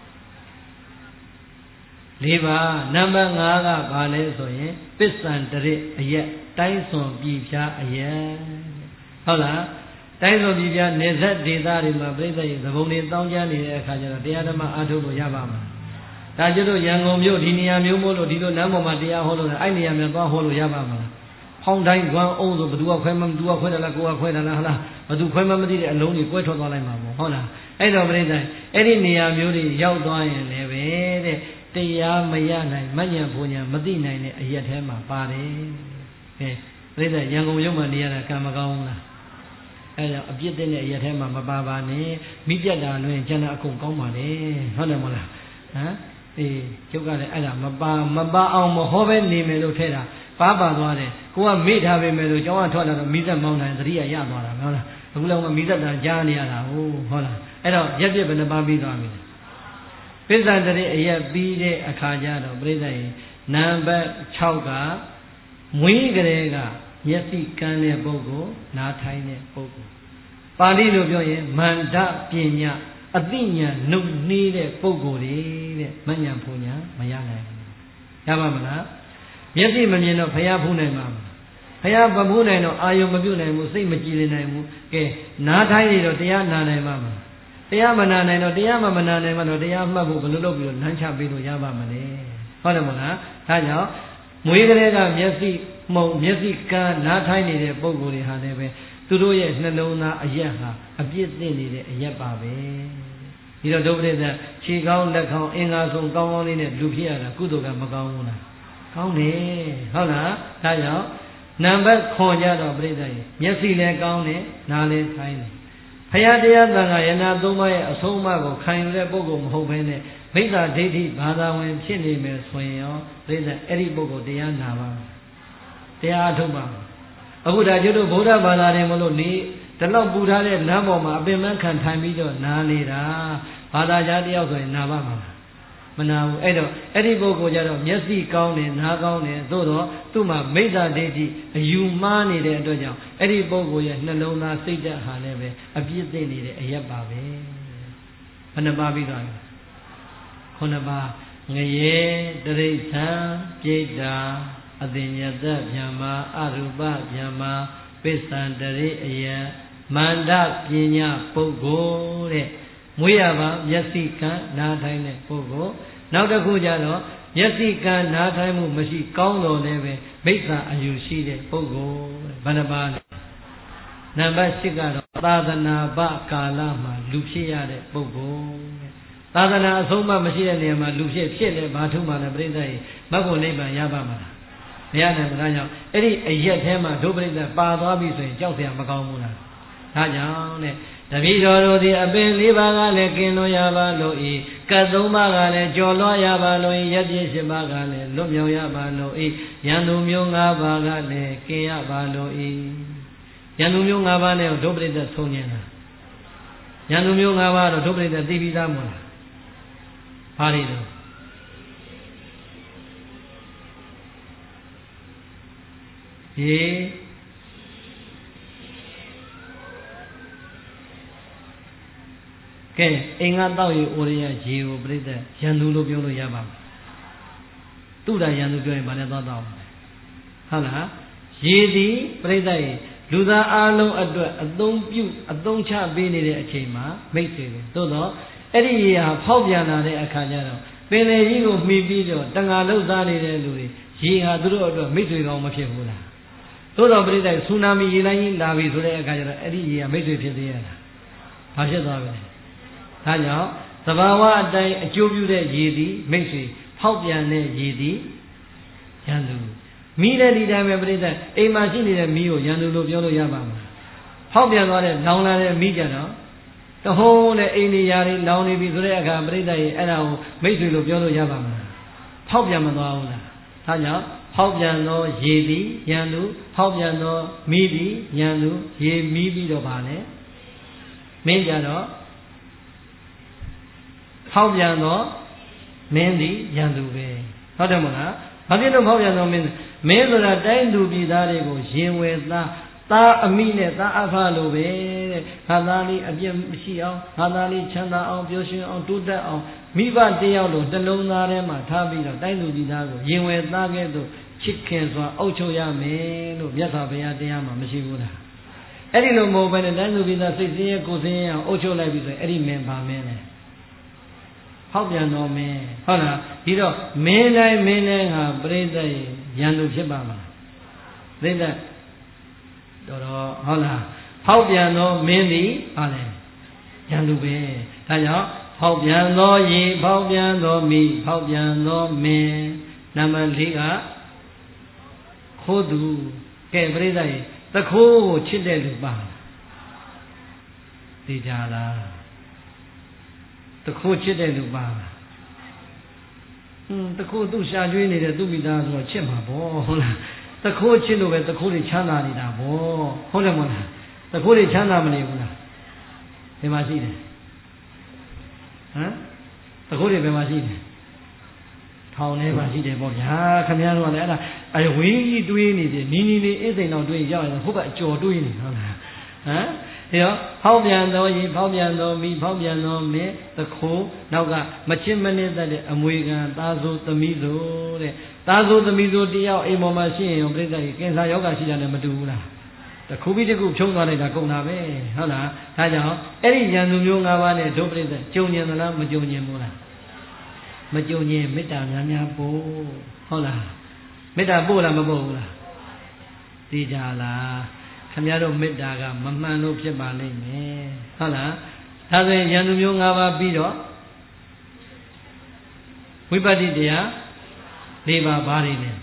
လေးပါနံပါတ်၅ကဘာလဲဆိုရင်ပစ္စံတရစ်အရက်တိုင်းစွန်ပြည်ဖြားအရက်ဟုတ်လားတိုင်းစွန်ပြည်ဖြားနေဆက်ဒေသတွေမှာပြိတ္တာရေသဘုံတွေတောင်းကြနေတဲ့အခါကျတော့တရားဓမ္မအားထုတ်လို့ရပါမှာဒါကျတော့ရန်ကုန်မြို့ဒီနေရာမျိုးမို့လို့ဒီလိုနန်းပေါ်မှာတရားဟောလို့အဲ့နေရာမျိုးသွားဟောလို့ရပါမလားဖောင်းတိုင်းကွမ်းအောင်ဆိုဘသူကခွဲမဘသူကခွဲတယ်လားကိုကခွဲတယ်လားဟလားဘသူခွဲမမသိတဲ့အလုံးကြီးကွဲထွက်သွားလိုက်မှာပေါ့ဟုတ်လားအဲ့တော့ပြိတ္တာအဲ့ဒီနေရာမျိုးတွေရောက်သွားရင်လည်းပဲတဲ့တရားမရနိုင်မဉ္ဇဉ်ဘုံညာမသိနိုင်တဲ့အရက်ထဲမှာပါတယ်ကဲပြိတ္တာရန်ကုန်မြို့မှာနေရတာကံမကောင်းဘူးလားအဲဒါအပြစ်တဲ့အရက်ထဲမှာမပါပါနဲ့မိပြတ်တာလွင်ကျန်တာအကုန်ကောင်းပါလေဟုတ်တယ်မဟုတ်လားဟမ်အေးကျုပ်ကလည်းအဲ့ဒါမပါမပါအောင်မဟောပဲနေမယ်လို့ထဲတာပါပါသွားတယ်ကိုကမေ့ထားပေမဲ့လို့ကျောင်းကထွက်လာတော့မိသက်မောင်းတိုင်းသတိရရသွားတာဟုတ်လားအခုလောက်မှမိသက်တန်ကြားနေရတာဟုတ်ဟုတ်လားအဲ့တော့ရက်ပြစ်ဘယ်နှပါပြီးသွားပြီပစ္စံတရအရက်ပြီးတဲ့အခါကျတော့ပြိတ္တာရေနံပါတ်၆ကမွေးကလေးကမျက်စိကန်းတဲ့ပုဂ္ဂိုလ်နားထိုင်တဲ့ပုဂ္ဂိုလ်ပါဠိလိုပြောရင်မန္တပညာအသိဉာဏ်နှုတ်နှေးတဲ့ပုဂ္ဂိုလ်တွေတဲ့မဉ္ဇဉ်ဘုံညာမရနိုင်ဘူးရပါမလားမျက်စိမမြင်တော့ဘုရားဖူးနိုင်မှာမလားဘုရားမဖူးနိုင်တော့အာယုံမပြုတ်နိုင်ဘူးစိတ်မကြည်လင်နိုင်ဘူးကဲနားထိုင်နေတော့တရားနာနိုင်မှာမလားတရားမနာနိုင်တော့တရားမမနာနိုင်မှတော့တရားမှတ်ဖို့ဘယ်လိုလုပ်ပြီးတော့လမ်းချပေးလို့ရပါမလဲဟုတ်တယ်မလားဒါကြောင့်မွေးကလေးကမျက်စိမှုံမျက်စိကန်းနားထိုင်နေတဲ့ပုံကိုယ်တွေဟာလည်းပဲသူတို့ရဲ့နှလုံးသားအရက်ဟာအပြစ်သိနေတဲ့အရက်ပါပဲဒီတော့ဒုပရိသတ်ခြေကောင်းလက်ကောင်းအင်္ဂါဆုံးကောင်းကောင်းလေးနဲ့လူဖြစ်ရတာကုသိုလ်ကမကောင်းဘူးလားကောင်းတယ်ဟုတ်လားဒါကြောင့်နံပါတ်ခွန်ကြတော့ပြိတ္တာရေမျက်စိလည်းကောင်းတယ်နားလည်းဆိုင်တယ်ဘုရားတရားသံဃာယနာသုံးပါးရဲ့အဆုံးအမကိုခံယူတဲ့ပုဂ္ဂိုလ်မဟုတ်ဘဲနဲ့မိစ္ဆာဒိဋ္ဌိဘာသာဝင်ဖြစ်နေမယ်ဆိုရင်ရောပြိတ္တာအဲ့ဒီပုဂ္ဂိုလ်တရားနာပါတရားအထုတ်ပါအခုဒါကျတို့ဗုဒ္ဓဘာသာတွေမလို့နေဒီလောက်ပူထားတဲ့လမ်းပေါ်မှာအပင်မခံထိုင်ပြီးတော့နားနေတာဘာသာကြားတယောက်ဆိုရင်နာပါမှာမနာဘူးအဲ့တော့အဲ့ဒီပုဂ္ဂိုလ်ကြတော့မျက်စိကောင်းတယ်နားကောင်းတယ်သို့တော့သူ့မှာမိစ္ဆာဒိဋ္ဌိအယူမှားနေတဲ့အတွက်ကြောင့်အဲ့ဒီပုဂ္ဂိုလ်ရဲ့နှလုံးသားစိတ်ဓာတ်ဟာလည်းပဲအပြစ်သိနေတဲ့အရက်ပါပဲဘယ်နှပါပြီးသွားလဲခုနှစ်ပါငရေတရိစ္ဆာန်ပြိတ္တာအသိဉာဏ်သက်ဗျမ္မာအရူပဗျမ္မာပစ္စံတရိအယံမန္တပညာပုဂ္ဂိုလ်တဲ့မွေးရပါမျက်စိကန်းနားထိုင်တဲ့ပုဂ္ဂိုလ်နောက်တစ်ခုကျတော့မျက်စိကန်းနားထိုင်မှုမရှိကောင်းတော်လည်းပဲမိစ္ဆာအယူရှိတဲ့ပုဂ္ဂိုလ်ဘယ်နှပါလဲနံပါတ်၈ကတော့သာသနာပကာလမှာလူဖြစ်ရတဲ့ပုဂ္ဂိုလ်သာသနာအဆုံးမမရှိတဲ့နေရာမှာလူဖြစ်ဖြစ်လဲဘာထုမှလည်းပြိဿရေမဂ္ဂုနိဗ္ဗာန်ရပါမလားမရနိုင်ဘူးဒါကြောင့်အဲ့ဒီအရက်ထဲမှာဒုပရိသပါသွားပြီဆိုရင်ကြောက်เสียမကောင်းဘူးလားဒါကြောင့်တဲ့တပည့်တော်တို့သည်အပင်လေးပါးကလည်းกินလို့ရပါလို့ဤကတ်သုံးပါးကလည်းကြော်လွှားရပါလို့ဤရက်ပြည့်ရှင်ပါးကလည်းလွတ်မြောက်ရပါလို့ဤယန္တုမျိုး၅ပါးကလည်းกินရပါလို့ဤယန္တုမျိုး၅ပါးနဲ့ဒုပရိသဆုံးဉဏ်လားယန္တုမျိုး၅ပါးတော့ဒုပရိသသိပြီးသားမဟုတ်လားဘာတွေလဲရေကဲအင်္ဂါတောက်ရေအိုရိယရေကိုပြိဿရန်သူလို့ပြောလို့ရပါမယ်သူ့တာရန်သူပြောရင်ဘာနဲ့သွားတော့ဟုတ်လားရေသည်ပြိဿရေလူသားအလုံးအတွက်အသုံးပြုအသုံးချပေးနေတဲ့အချိန်မှာမိတ်ဆွေပဲသို့တော့အဲ့ဒီရေဟာဖောက်ပြန်လာတဲ့အခါကျတော့ပင်လေကြီးကိုမှီပြီးတော့တန်ဃာလှုပ်ရှားနေတဲ့လူတွေရေဟာသူတို့အတွက်မိတ်ဆွေကောင်းမဖြစ်ဘူးလားသို့တော်ပြိတ္တိုင်ဆူနာမီရေလိုင်းကြီးလာပြီဆိုတဲ့အခါကျတော့အဲ့ဒီရေကမိတ်ဆွေဖြစ်သေးရလားဘာဖြစ်သွားပြီလဲဒါကြောင့်သဘာဝအတိုင်းအကျိုးပြုတဲ့ရေသည်မိတ်ဆွေဖောက်ပြန်တဲ့ရေသည်ရန်သူမီးတဲ့ဒီတိုင်းပဲပြိတ္တိုင်အိမ်မှာရှိနေတဲ့မီးကိုရန်သူလို့ပြောလို့ရပါမလားဖောက်ပြန်သွားတဲ့လောင်လာတဲ့မီးကြတော့တဟုံးတဲ့အိမ်နေရာတွေလောင်နေပြီဆိုတဲ့အခါပြိတ္တိုင်အဲ့ဒါကိုမိတ်ဆွေလို့ပြောလို့ရပါမလားဖောက်ပြန်မသွားဘူးလားဒါကြောင့်ဖောက်ပြန်သောရေသည်ရန်သူဖောက်ပြန်သောမီးသည်ရန်သူရေမီးပြီးတော့ပါလေမင်းကြတော့ဖောက်ပြန်သောမင်းသည်ရန်သူပဲဟုတ်တယ်မဟုတ်လားဘာဖြစ်လို့ဖောက်ပြန်သောမင်းမင်းဆိုတာတိုင်းသူပြည်သားတွေကိုရင်ဝယ်သားသားအမိနဲ့သားအဖလိုပဲတဲ့ငါသားလေးအပြည့်မရှိအောင်ငါသားလေးချမ်းသာအောင်ပျော်ရွှင်အောင်တိုးတက်အောင်မိဘတယောက်လိုနှလုံးသားထဲမှာထားပြီးတော့တိုင်းသူပြည်သားကိုရင်ဝယ်သားကဲ့သို့ချစ်ခင်စွာအုပ်ချုပ်ရမယ်လို့မြတ်စွာဘုရားတရားမှာမရှိဘူးလားအဲ့ဒီလိုမဟုတ်ဘဲနဲ့တိုင်းသူပြည်သားစိတ်ဆင်းရဲကိုယ်ဆင်းရဲအောင်အုပ်ချုပ်လိုက်ပြီဆိုရင်အဲ့ဒီမင်းပါမင်းလေဟောက်ပြန်တော်မင်းဟုတ်လားဒီတော့မင်းတိုင်းမင်းတိုင်းဟာပြိဿရဲ့ရန်သူဖြစ်ပါမလားပြိဿတော်တော်ဟုတ်လားဟောက်ပြန်တော်မင်းသည်ဟာလေရန်သူပဲဒါကြောင့်ဟောက်ပြန်တော်ရေဟောက်ပြန်တော်မိဟောက်ပြန်တော်မင်းနံပါတ်၄ကခိုးသူကဲပြိဿရဲ့သခိုးကိုချစ်တဲ့လူပါသိကြလားတခိုးချစ်တဲ့လူပါလားဟွန်းတခိုးသူ့ရှာကျွေးနေတဲ့သူ့မိသားဆိုတော့ချစ်မှာပေါ့ဟုတ်လားတခိုးချစ်လို့ပဲတခိုးတွေချမ်းသာနေတာပေါ့ဟုတ်တယ်မဟုတ်လားတခိုးတွေချမ်းသာမနေဘူးလားဘယ်မှာရှိတယ်ဟမ်တခိုးတွေဘယ်မှာရှိတယ်ထောင်ထဲမှာရှိတယ်ပေါ့ဗျာခင်ဗျားတို့ကလည်းအဲ့ဒါအဝေးကြီးတွေးနေတယ်နီးနီးလေးအိစိန်တော်တွေးရောက်ရင်ဟုတ်ကအကျော်တွေးနေဟုတ်လားဟမ်အဲတော့ဖောက်ပြန်သောရေဖောက်ပြန်သောမိဖောက်ပြန်သောမင်းသခိုးနောက်ကမချစ်မနစ်တဲ့အမွေခံသားဆိုသမီးဆိုတဲ့သားဆိုသမီးဆိုတယောက်အိမ်ပေါ်မှာရှိရင်ပြိဿကြီးကင်ဆာယောဂရှိတာနဲ့မတူဘူးလားတခုပြီးတခုဖြုံးသွားလိုက်တာကုန်တာပဲဟုတ်လားဒါကြောင့်အဲ့ဒီဉာဏ်သူမျိုး၅ပါးနဲ့ဒုပြိဿကြုံဉာဏ်သလားမကြုံဉာဏ်ဘူးလားမကြုံဉာဏ်မေတ္တာများများပို့ဟုတ်လားမေတ္တာပို့လားမပို့ဘူးလားသိကြလားခင်ဗျားတို့မေတ္တာကမမှန်လို့ဖြစ်ပါလိမ့်မယ်ဟုတ်လားဒါဆိုရင်ဉာဏ်သူမျိုး၅ပါးပြီးတော့ဝိပဿနာတရား၄ပါးဘာတွေလဲ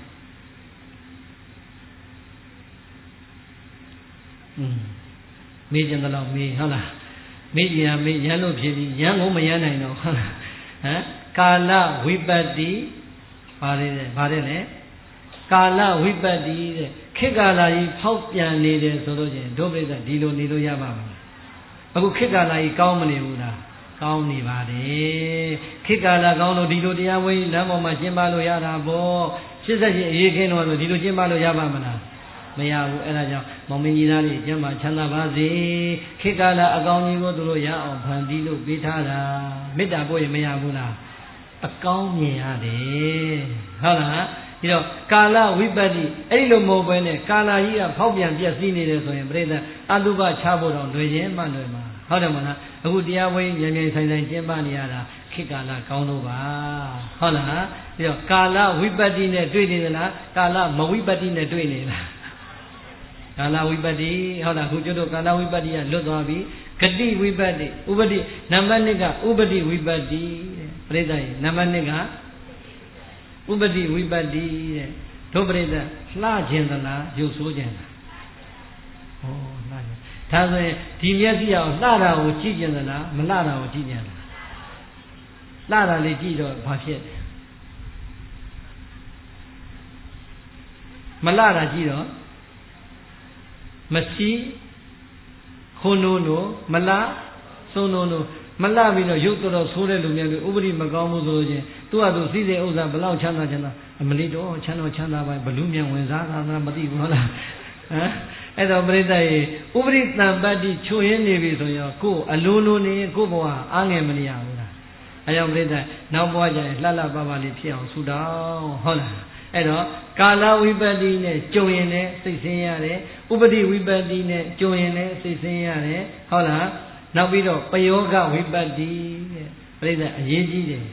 อืมမေးကြတယ်လို့မေးဟုတ်လားမေးကြရမေးရမ်းလို့ဖြစ်ပြီးရမ်းကိုမရမ်းနိုင်တော့ဟုတ်လားဟမ်ကာလဝိပဿနာဘာတွေလဲဘာတွေလဲကာလဝိပဿနာတဲ့ခေတ်ကာလကြီးဖောက်ပြန်နေတယ်ဆိုလို့ချင်းဒုပရိသဒီလိုနေလို့ရပါမလားအခုခေတ်ကာလကြီးကောင်းမနေဘူးလားကောင်းနေပါတယ်ခေတ်ကာလကောင်းလို့ဒီလိုတရားဝဲလမ်းပေါ်မှာကျင်းပလို့ရတာပေါ့ရှစ်ဆက်ရှင်အေးခင်းတော့ဆိုဒီလိုကျင်းပလို့ရပါမလားမရဘူးအဲ့ဒါကြောင့်မောင်မင်းကြီးသားလေးကျမ်းမှာချမ်းသာပါစေခေတ်ကာလအကောင်းကြီးကိုသူတို့ရအောင်ဖန်တီးလို့ပေးထားတာမေတ္တာပို့ရင်မရဘူးလားအကောင်းမြင်ရတယ်ဟုတ်လားဒီတော့ကာလဝိပဿနာအဲ့ဒီလိုမဟုတ်ဘဲနဲ့ကာလကြီးကဖောက်ပြန်ပြည့်စည်နေတယ်ဆိုရင်ပြိဿအတုပချဖို့တော့လွယ်ရင်မှလွယ်မှာဟုတ်တယ်မလားအခုတရားဝဲမြန်မြန်ဆိုင်ဆိုင်ကျင်းပနေရတာခေတ်ကာလကောင်းလို့ပါဟုတ်လားဒီတော့ကာလဝိပဿနာနဲ့တွေ့နေသလားကာလမဝိပဿနာနဲ့တွေ့နေလားကာလဝိပဿနာဟုတ်လားခုကျွတ်တို့ကာလဝိပဿနာလွတ်သွားပြီဂတိဝိပဿနာဥပတိနံပါတ်၂ကဥပတိဝိပဿနာပြိဿရေနံပါတ်၂ကဥပတိဝိပဿနာတဲ့ဒုပရိသလှခြင်းသလားရုပ်ဆိုးခြင်းလားဟောလှခြင်းဒါဆိုရင်ဒီမျက်စိအောင်လှတာကိုကြည့်ခြင်းသလားမလှတာကိုကြည့်ခြင်းလားလှတာလေးကြည့်တော့ဘာဖြစ်လဲမလှတာကြည့်တော့မရှိခုနိုးနိုးမလှဆုံးနိုးနိုးမလှပြီးတော့ရုပ်တော်ဆိုးတဲ့လူမျိုးတွေဥပရိမကောင်းဘူးဆိုလို့ချင်းသူ့ဟာသူစိစိဥစ္စာဘလောက်ချမ်းသာချမ်းသာအမလေးတော့ချမ်းတော်ချမ်းသာပါဘလူးမြန်ဝင်စားတာမသိဘူးဟုတ်လားဟမ်အဲ့တော့ပရိသတ်ရေဥပရိတံပတ္တိချိုရင်းနေပြီဆိုရင်ကိုယ်အလိုလိုနေကိုယ်ဘဝအားငယ်မနေရဘူးလားအဲကြောင့်ပရိသတ်နောက်ဘဝကျရင်လှလှပပလေးဖြစ်အောင်ဆုတောင်းဟုတ်လားအဲ့တော့ကာလဝိပဿနာနဲ့ကြုံရင်လည်းစိတ်ဆင်းရတယ်ဥပတိဝိပဿနာနဲ့ကြုံရင်လည်းစိတ်ဆင်းရတယ်ဟုတ်လားနောက်ပြီးတော့ပယောဂဝိပဿနာတဲ့ပြိဿအရေးကြီးတယ်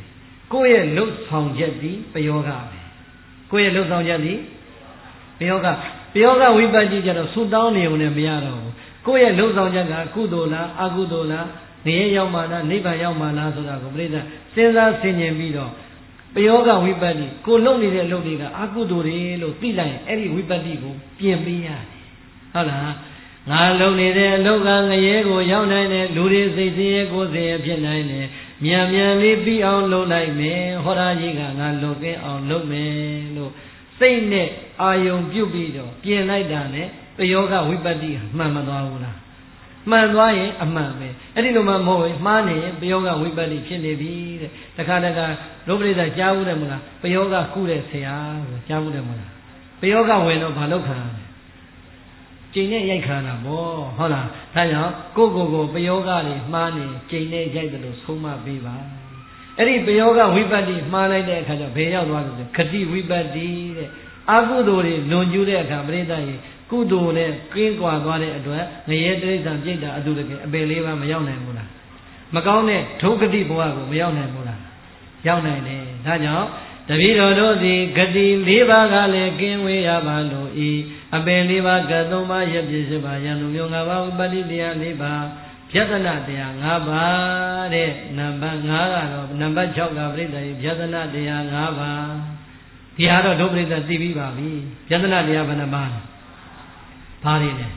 ကိုယ့်ရဲ့လှုပ်ဆောင်ချက်ဒီပယောဂပဲကိုယ့်ရဲ့လှုပ်ဆောင်ချက်ဒီပယောဂပယောဂဝိပဿနာကြတော့ဆူတောင်းနေုံနဲ့မရတော့ဘူးကိုယ့်ရဲ့လှုပ်ဆောင်ချက်ကကုသိုလ်လားအကုသိုလ်လားငရဲရောက်မှလားနိဗ္ဗာန်ရောက်မှလားဆိုတာကိုပြိဿစဉ်းစားဆင်ခြင်ပြီးတော့ပယောဂဝိပဿနာကိုလှုပ်နေတဲ့အလုပ်တွေကအကုသိုလ်တွေလို့သိလိုက်ရင်အဲ့ဒီဝိပဿနာကိုပြင်ပေးရတယ်ဟုတ်လားငါလုံနေတဲ့အလောကငရဲကိုရောက်နိုင်တယ်လူတွေစိတ်ဆင်းရဲကိုယ်ဆင်းရဲဖြစ်နိုင်တယ်မြန်မြန်လေးပြီးအောင်လုပ်လိုက်မယ်ဟောရာကြီးကငါလွတ်ကင်းအောင်လုပ်မယ်လို့စိတ်နဲ့အာယုံပြုတ်ပြီးတော့ပြင်လိုက်တာနဲ့ပယောဂဝိပဿနာမှန်မသွားဘူးလားမှန်သွားရင်အမှန်ပဲအဲ့ဒီလိုမှမဟုတ်ရင်မှားနေရင်ပယောဂဝိပဿနာဖြစ်နေပြီတဲ့တခါတခါဒုပရိသကြားဘူးတယ်မလားပယောဂကုတဲ့ဆရာဆိုကြားဘူးတယ်မလားပယောဂဝင်တော့ဘာလုပ်ခံရလဲကျိန်နဲ့ရိုက်ခါတာဗောဟုတ်လားဒါကြောင့်ကိုကိုကိုပယောဂတွေမှားနေကျိန်နဲ့ရိုက်တယ်လို့ဆုံးမပေးပါအဲ့ဒီပယောဂဝိပဿနာမှားလိုက်တဲ့အခါကျဘယ်ရောက်သွားလို့လဲခတိဝိပဿနာတဲ့အကုသိုလ်တွေလွန်ကျူးတဲ့အခါပရိသတ်ရေကုသိုလ်နဲ့ကင်းကွာသွားတဲ့အတွက်ငရဲတိရစ္ဆာန်ပြိတ္တာအတုတကယ်အပယ်လေးပါးမရောက်နိုင်ဘူးလားမကောင်းတဲ့ဒုက္ခတိဘဝကိုမရောက်နိုင်ဘူးလားရောက်နိုင်တယ်ဒါကြောင့်တပည့်တော်တို့သည်ဂတိလေးပါးကလည်းကင်းဝေးရပါလို့ဤအပင်လေးပါးကသုံးပါးရပြည့်စုံပါယံလူမျိုး၅ပါးဥပတိတရားလေးပါးပြဿနာတရား၅ပါးတဲ့နံပါတ်၅ကတော့နံပါတ်၆ကပြိတ္တာပြဿနာတရား၅ပါးဒီဟာတော့ဒုပရိသသိပြီးပါပြီပြဿနာတရားဘယ်နှပါးဘာတွေလဲ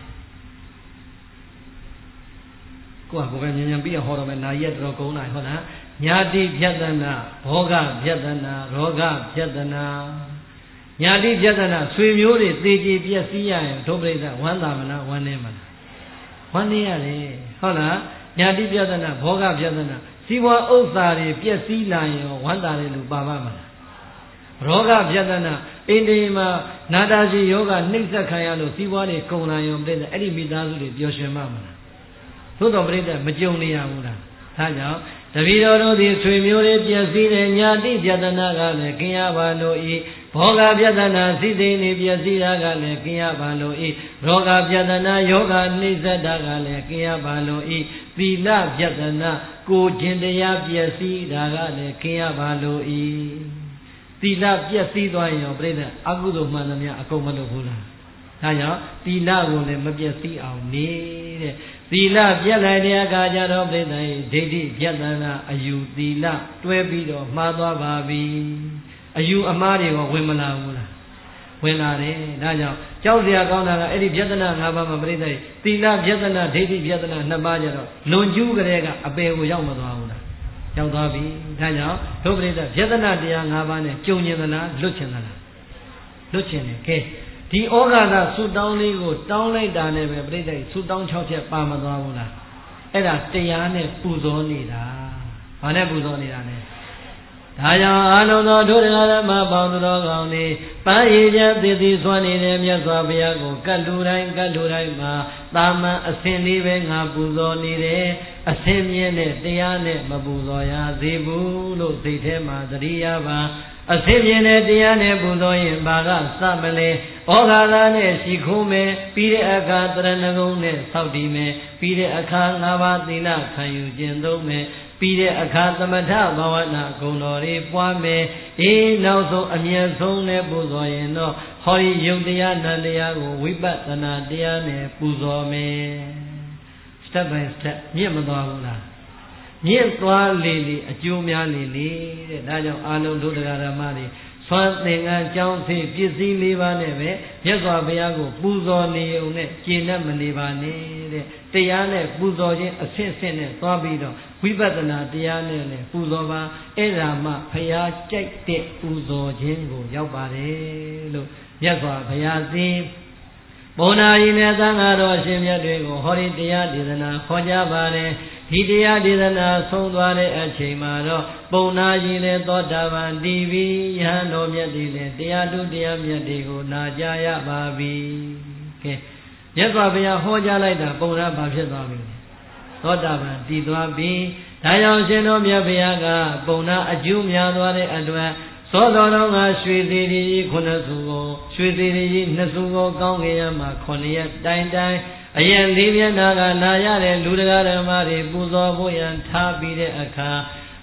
ကိုကကိုပဲမြန်မြန်ပြီးဟောတော့မယ်နာရက်တော်ကုန်းနိုင်ဟုတ်လားညာတိပြဿနာဘောဂပြဿနာရောဂပြဿနာညာတိပြဿနာဆွေမျိုးတွေသေကြည်ပြည့်စည်ရရင်ဒုပရိသဝမ်းသာမလားဝမ်းနည်းမလားဝမ်းနည်းရတယ်ဟုတ်လားညာတိပြဿနာဘောဂပြဿနာစီးပွားဥစ္စာတွေပြည့်စည်လာရင်ဝမ်းသာတယ်လို့ပါပါမလားရောဂပြဿနာအိန္ဒိယမှာနာတာရှိယောဂနှိမ့်ဆက်ခံရလို့စီးပွားတွေကုန်လာရုံပြည့်တဲ့အဲ့ဒီမိသားစုတွေပျော်ရွှင်မှမလားသို့တော်ပြည့်တဲ့မကြုံနေရဘူးလားဒါကြောင့်တပည့်တော်တို့သည်ဆွေမျိုးတွေပြည့်စည်တဲ့ညာတိပြဿနာကလည်းကင်းရပါလို့ဤဘောဂပြဿနာစိတ်သိနေပြည့်စည်တာကလည်းကင်းရပါလို့ဤရောဂပြဿနာယောဂနှိမ့်ဆက်တာကလည်းကင်းရပါလို့ဤသီလပြဿနာကိုကျင်တရားပြည့်စည်တာကလည်းကင်းရပါလို့ဤသီလပြည့်စည်သွားရင်ရောပြိဿအကုသိုလ်မှန်သမျှအကုန်မလုပ်ဘူးလားဒါကြောင့်သီလကိုလည်းမပြည့်စည်အောင်နေတဲ့သီလပြည့်လိုက်တဲ့အခါကျတော့ပြိဿရဲ့ဒိဋ္ဌိပြဿနာအယူသီလတွဲပြီးတော့မှားသွားပါပြီအယူအမှားတွေကဝင်မလာဘူးလားဝင်လာတယ်ဒါကြောင့်ကြောက်စရာကောင်းတာကအဲ့ဒီပြဿနာ၅ပါးမှာပြိဿရဲ့သီလပြဿနာဒိဋ္ဌိပြဿနာနှစ်ပါးကျတော့လွန်ကျူးကြတဲ့ကအပယ်ကိုရောက်မသွားဘူးလားရောက်သွားပြီဒါကြောင့်ဒုပရိသပြဿနာတရား၅ပါးနဲ့ကြုံကျင်သလားလွတ်ကျင်သလားလွတ်ကျင်တယ်ကဲဒီဩဃာသဆူတောင်းလေးကိုတောင်းလိုက်တာနဲ့ပဲပြိဿဆူတောင်း၆ချက်ပါမသွားဘူးလားအဲ့ဒါတရားနဲ့ပူဇော်နေတာဘာနဲ့ပူဇော်နေတာလဲဒါကြောင့်အာနုံသောဒုဒကာဓမ္မပေါင်းတော်ကောင်းသည်ပန်းရည်ချက်သေသည်ဆွမ်းနေတဲ့မြတ်စွာဘုရားကိုကတ်လူတိုင်းကတ်လူတိုင်းမှာတာမန်အစဉ်လေးပဲငါပူဇော်နေတယ်အစဉ်မြင့်တဲ့တရားနဲ့မပူဇော်ရသေးဘူးလို့စိတ်ထဲမှာသတိရပါအစဉ်မြင့်တဲ့တရားနဲ့ပူဇော်ရင်ဘာကစမလဲဩဃာသနဲ့ရှိခိုးမယ်ပြီးတဲ့အခါတရဏဂုံနဲ့ဆောက်တည်မယ်ပြီးတဲ့အခါငါးပါးသီလခံယူခြင်းသုံးမယ်ပြီးတဲ့အခါသမထဘာဝနာဂုဏ်တော်တွေပွားမယ်အေးနောက်ဆုံးအမြတ်ဆုံးနဲ့ပူဇော်ရင်တော့ဟောဒီယုတ်တရားနန္တရားကိုဝိပဿနာတရားနဲ့ပူဇော်မယ် step by step မြင့်မသွားဘူးလားမြင့်သွားလေလေအကျိုးများလေလေတဲ့ဒါကြောင့်အာလုံးဒုဒကာဓမ္မတွေဆွမ်းသင်္ကန်းကြောင်းသေးပစ္စည်းလေးပါးနဲ့ပဲမြတ်စွာဘုရားကိုပူဇော်နေုံနဲ့ကျင့်တတ်မနေပါနဲ့တဲ့တရားနဲ့ပူဇော်ခြင်းအဆင့်ဆင့်နဲ့သွားပြီးတော့ဝိပဿနာတရားနဲ့လည်းပူဇော်ပါအဲ့ဒါမှဘုရားကြိုက်တဲ့ပူဇော်ခြင်းကိုရောက်ပါတယ်လို့မြတ်စွာဘုရားသင်ဘုန်းနာရီနဲ့သံဃာတော်ရှင်မြတ်တွေကိုဟောဒီတရားဒေသနာဟောကြားပါတယ်ဒီတရားဒေသနာဆုံးသွားတဲ့အချိန်မှာတော့ပုံနာကြီးလည်းသောတာပန်တည်ပြီးယဟန်တော်မြတ်တွေလည်းတရားထုတရားမြတ်တွေကိုနာကြားရပါပြီကဲမြတ်စွာဘုရားဟောကြားလိုက်တာပုံနာဘာဖြစ်သွားပြီသောတာပန်တည်သွားပြီဒါကြောင့်ရှင်တော်မြတ်ဘုရားကပုံနာအကျိုးများသွားတဲ့အတွက်သောတော်တော်ကရွှေသေးရီခုနှစ်စုကိုရွှေသေးရီနှစ်စုကိုကောင်းကင်ရမှာခုနှစ်ရက်တိုင်တိုင်အရင်လေးမျက်နာကလာရတဲ့လူတကာဓမ္မတွေပူဇော်ဖို့ရန်ထားပြီးတဲ့အခါ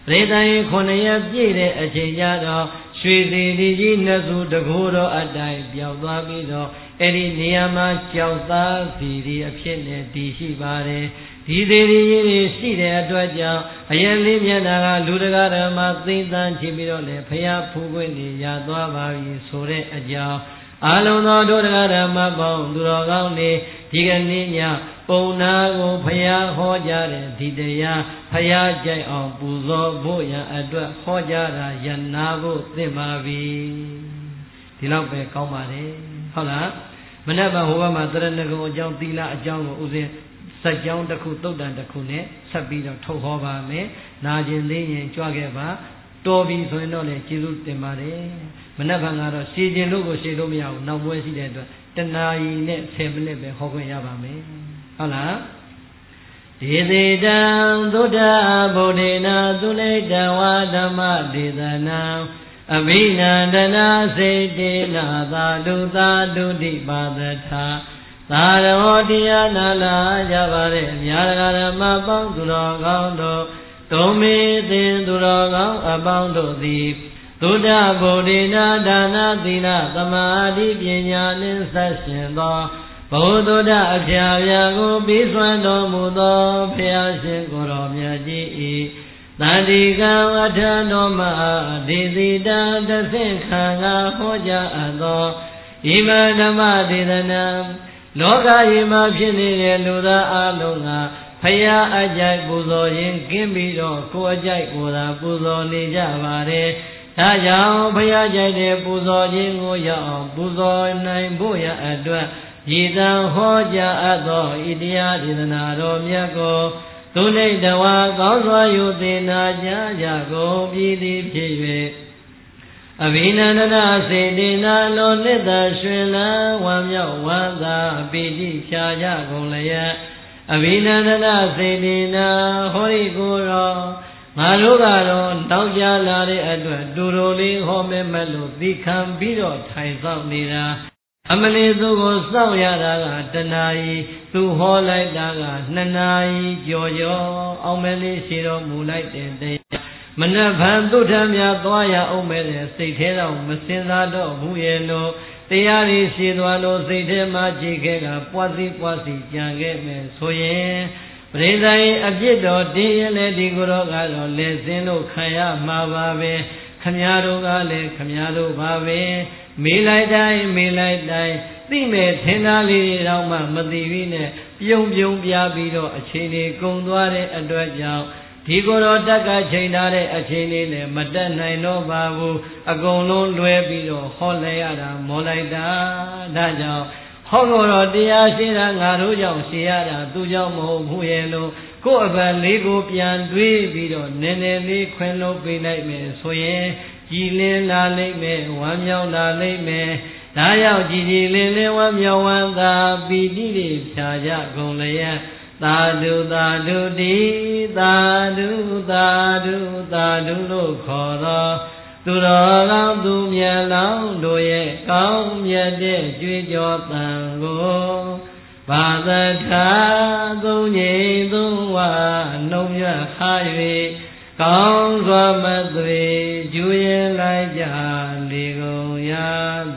ရေတိုင်းခုနှစ်ရက်ပြည့်တဲ့အချိန်ကြတော့ရွှေစီဒီကြီးနှစ်စုတကူတော်အတိုင်းပြောင်းသွားပြီးတော့အဲ့ဒီနေရာမှာကြောက်သားစီဒီအဖြစ်နဲ့တည်ရှိပါတယ်ဒီသေးသေးကြီးတွေရှိတဲ့အတွက်ကြောင့်အရင်လေးမျက်နာကလူတကာဓမ္မသိသန်းချပြီးတော့လေဖျားဖူးခွင့်နေရသွားပါပြီဆိုတဲ့အကြောင်းအလုံးသောဒုဒကာဓမ္မပေါင်းသူတော်ကောင်းတွေဒီကနေ့ညပုံနာကိုဖျားဟောကြတဲ့ဒီတရားဖျားကြိုက်အောင်ပူဇော်ဖို့ရန်အတွက်ဟောကြတာယနာဖို့သင့်ပါပြီဒီလောက်ပဲကောင်းပါတယ်ဟုတ်လားမနေ့ကဟိုဘက်မှာတရဏဂုံအကြောင်းသီလအကြောင်းကိုဥစဉ်စัจကြောင်းတစ်ခုတုတ်တန်တစ်ခုနဲ့ဆက်ပြီးတော့ထုတ်ဟောပါမယ်နာကျင်သေးရင်ကြွခဲ့ပါတော်ပြီဆိုရင်တော့လေကျေးဇူးတင်ပါတယ်မနေ့ကကတော့ရှည်ကျင်လို့ကိုရှည်လို့မရဘူးနောက်ပွဲရှိတဲ့အတွက်တနာရီနဲ့ဆယ်မိနစ်ပဲဟောခွင့်ရပါမယ်ဟုတ်လားဒေသေတံသုဒ္ဓဗုဒ္ဓေနာသုလိတဝါဓမ္မဒေသနာအဘိနန္ဒနာစေတေနာသာဓုသာဓုတိပါဒထာသာရောတရားနာလာကြပါတဲ့အများဓမ္မပေါင်းသူတော်ကောင်းတို့တုံမေသင်သူတော်ကောင်းအပေါင်းတို့သည်သုဒ္ဓဗုဒ္ဓေနာဒါနာသီလသမာဓိပညာနှင့်ဆက်ရှင်သောဘုဒ္ဓအဖျာဖျာကိုပြီးစွမ်းတော်မူသောဘုရားရှင်ကိုယ်တော်မြတ်ကြီး၏တန်တိကံအထံတော်မှာဒေသိတံတဆင့်ခံကဟောကြားအပ်သောဣမဓမ္မဒေသနာလောကကြီးမှာဖြစ်နေတဲ့လူသားအလုံးကဖယားအကြိုက်ပူဇော်ရင်ကင်းပြီးတော့ကိုယ်အကြိုက်ကိုယ်သာပူဇော်နေကြပါတယ်ဒါကြောင့်ဘုရားကြိုက်တဲ့ပူဇော်ခြင်းကိုရအောင်ပူဇော်နိုင်ဖို့ရအတွက်ရည်တံဟောကြားအပ်သောဣတရားဒေသနာတော်မြတ်ကိုသူနိတဝါကောင်းစွာယူသေနာကြကြကုန်ပြည်သည်ဖြစ်၍အဘိနန္ဒနာစေတေနာလောနှစ်သာရွှင်လန်းဝမ်းမြောက်ဝမ်းသာပိဋိဖြာကြကုန်လျက်အဘိနန္ဒနာစေတေနာဟောဒီကိုရောငါတို့ကတော့တောင်းကြလာတဲ့အတွက်တူတူလေးဟောမဲမဲ့လို့သိခံပြီးတော့ထိုင်ဆောင်နေတာအမလီသူကိုစောင့်ရတာကတနာရီသူဟောလိုက်တာကနှစ်နာရီကြော်ကြော်အောင်မဲလေးရှိတော်မူလိုက်တဲ့တရားမနက်ဖြန်သုထမြတ်သွားရအောင်မဲတဲ့စိတ်ထဲတော့မစင်စားတော့ဘူးရဲ့လို့တရားရည်ရှိသွားလို့စိတ်ထဲမှာကြည်ခဲ့ကပွားစီပွားစီကြံခဲ့မယ်ဆိုရင်ပရိသတ်အပြစ်တော်တင်းရင်လည်းဒီကိုယ်တော်ကတော့လက်စင်းလို့ခံရမှာပါပဲခမည်းတော်ကလည်းခမည်းတော်ပါပဲမေးလိုက်တိုင်းမေးလိုက်တိုင်းသိမဲ့ထင်သားလေးတွေတော့မှမသိပြီးနဲ့ပြုံပြုံပြပြီးတော့အချိန်လေးကုန်သွားတဲ့အတွက်ကြောင့်ဒီကိုယ်တော်တက်ကချိန်ထားတဲ့အချိန်လေးနဲ့မတက်နိုင်တော့ပါဘူးအကုန်လုံးလွဲပြီးတော့ဟောလိုက်ရတာမောလိုက်တာဒါကြောင့်ဟောကိုယ်တော်တရားရှိတာငါတို့ကြောင့်ရှိရတာသူကြောင့်မဟုတ်ဘူးရဲ့လို့ကိုယ့်အပံလေးကိုပြန်တွေးပြီးတော့နည်းနည်းလေးခွင်လို့ပေးလိုက်မယ်ဆိုရင်ကြည်လင်းလာလိမ့်မယ်ဝမ်းမြောက်လာလိမ့်မယ်ဒါရောက်ကြည်ကြည်လင်းလင်းဝမ်းမြောက်ဝမ်းသာပီတိတွေဖြာကြကုန်လျက်သာဓုသာဓုတိသာဓုသာဓုသာဓုလို့ခေါ်သောသူတော်ကောင်းသူမြတ်လောင်းတို့ရဲ့ကောင်းမြတ်တဲ့ကြွေးကြော်သံကိုဘာသထာသုံးငိမ်သုံးဝနှုံရခါ၍ကောင်းစွာမသွေကျူရင်လိုက်ကြလေကုန်ရ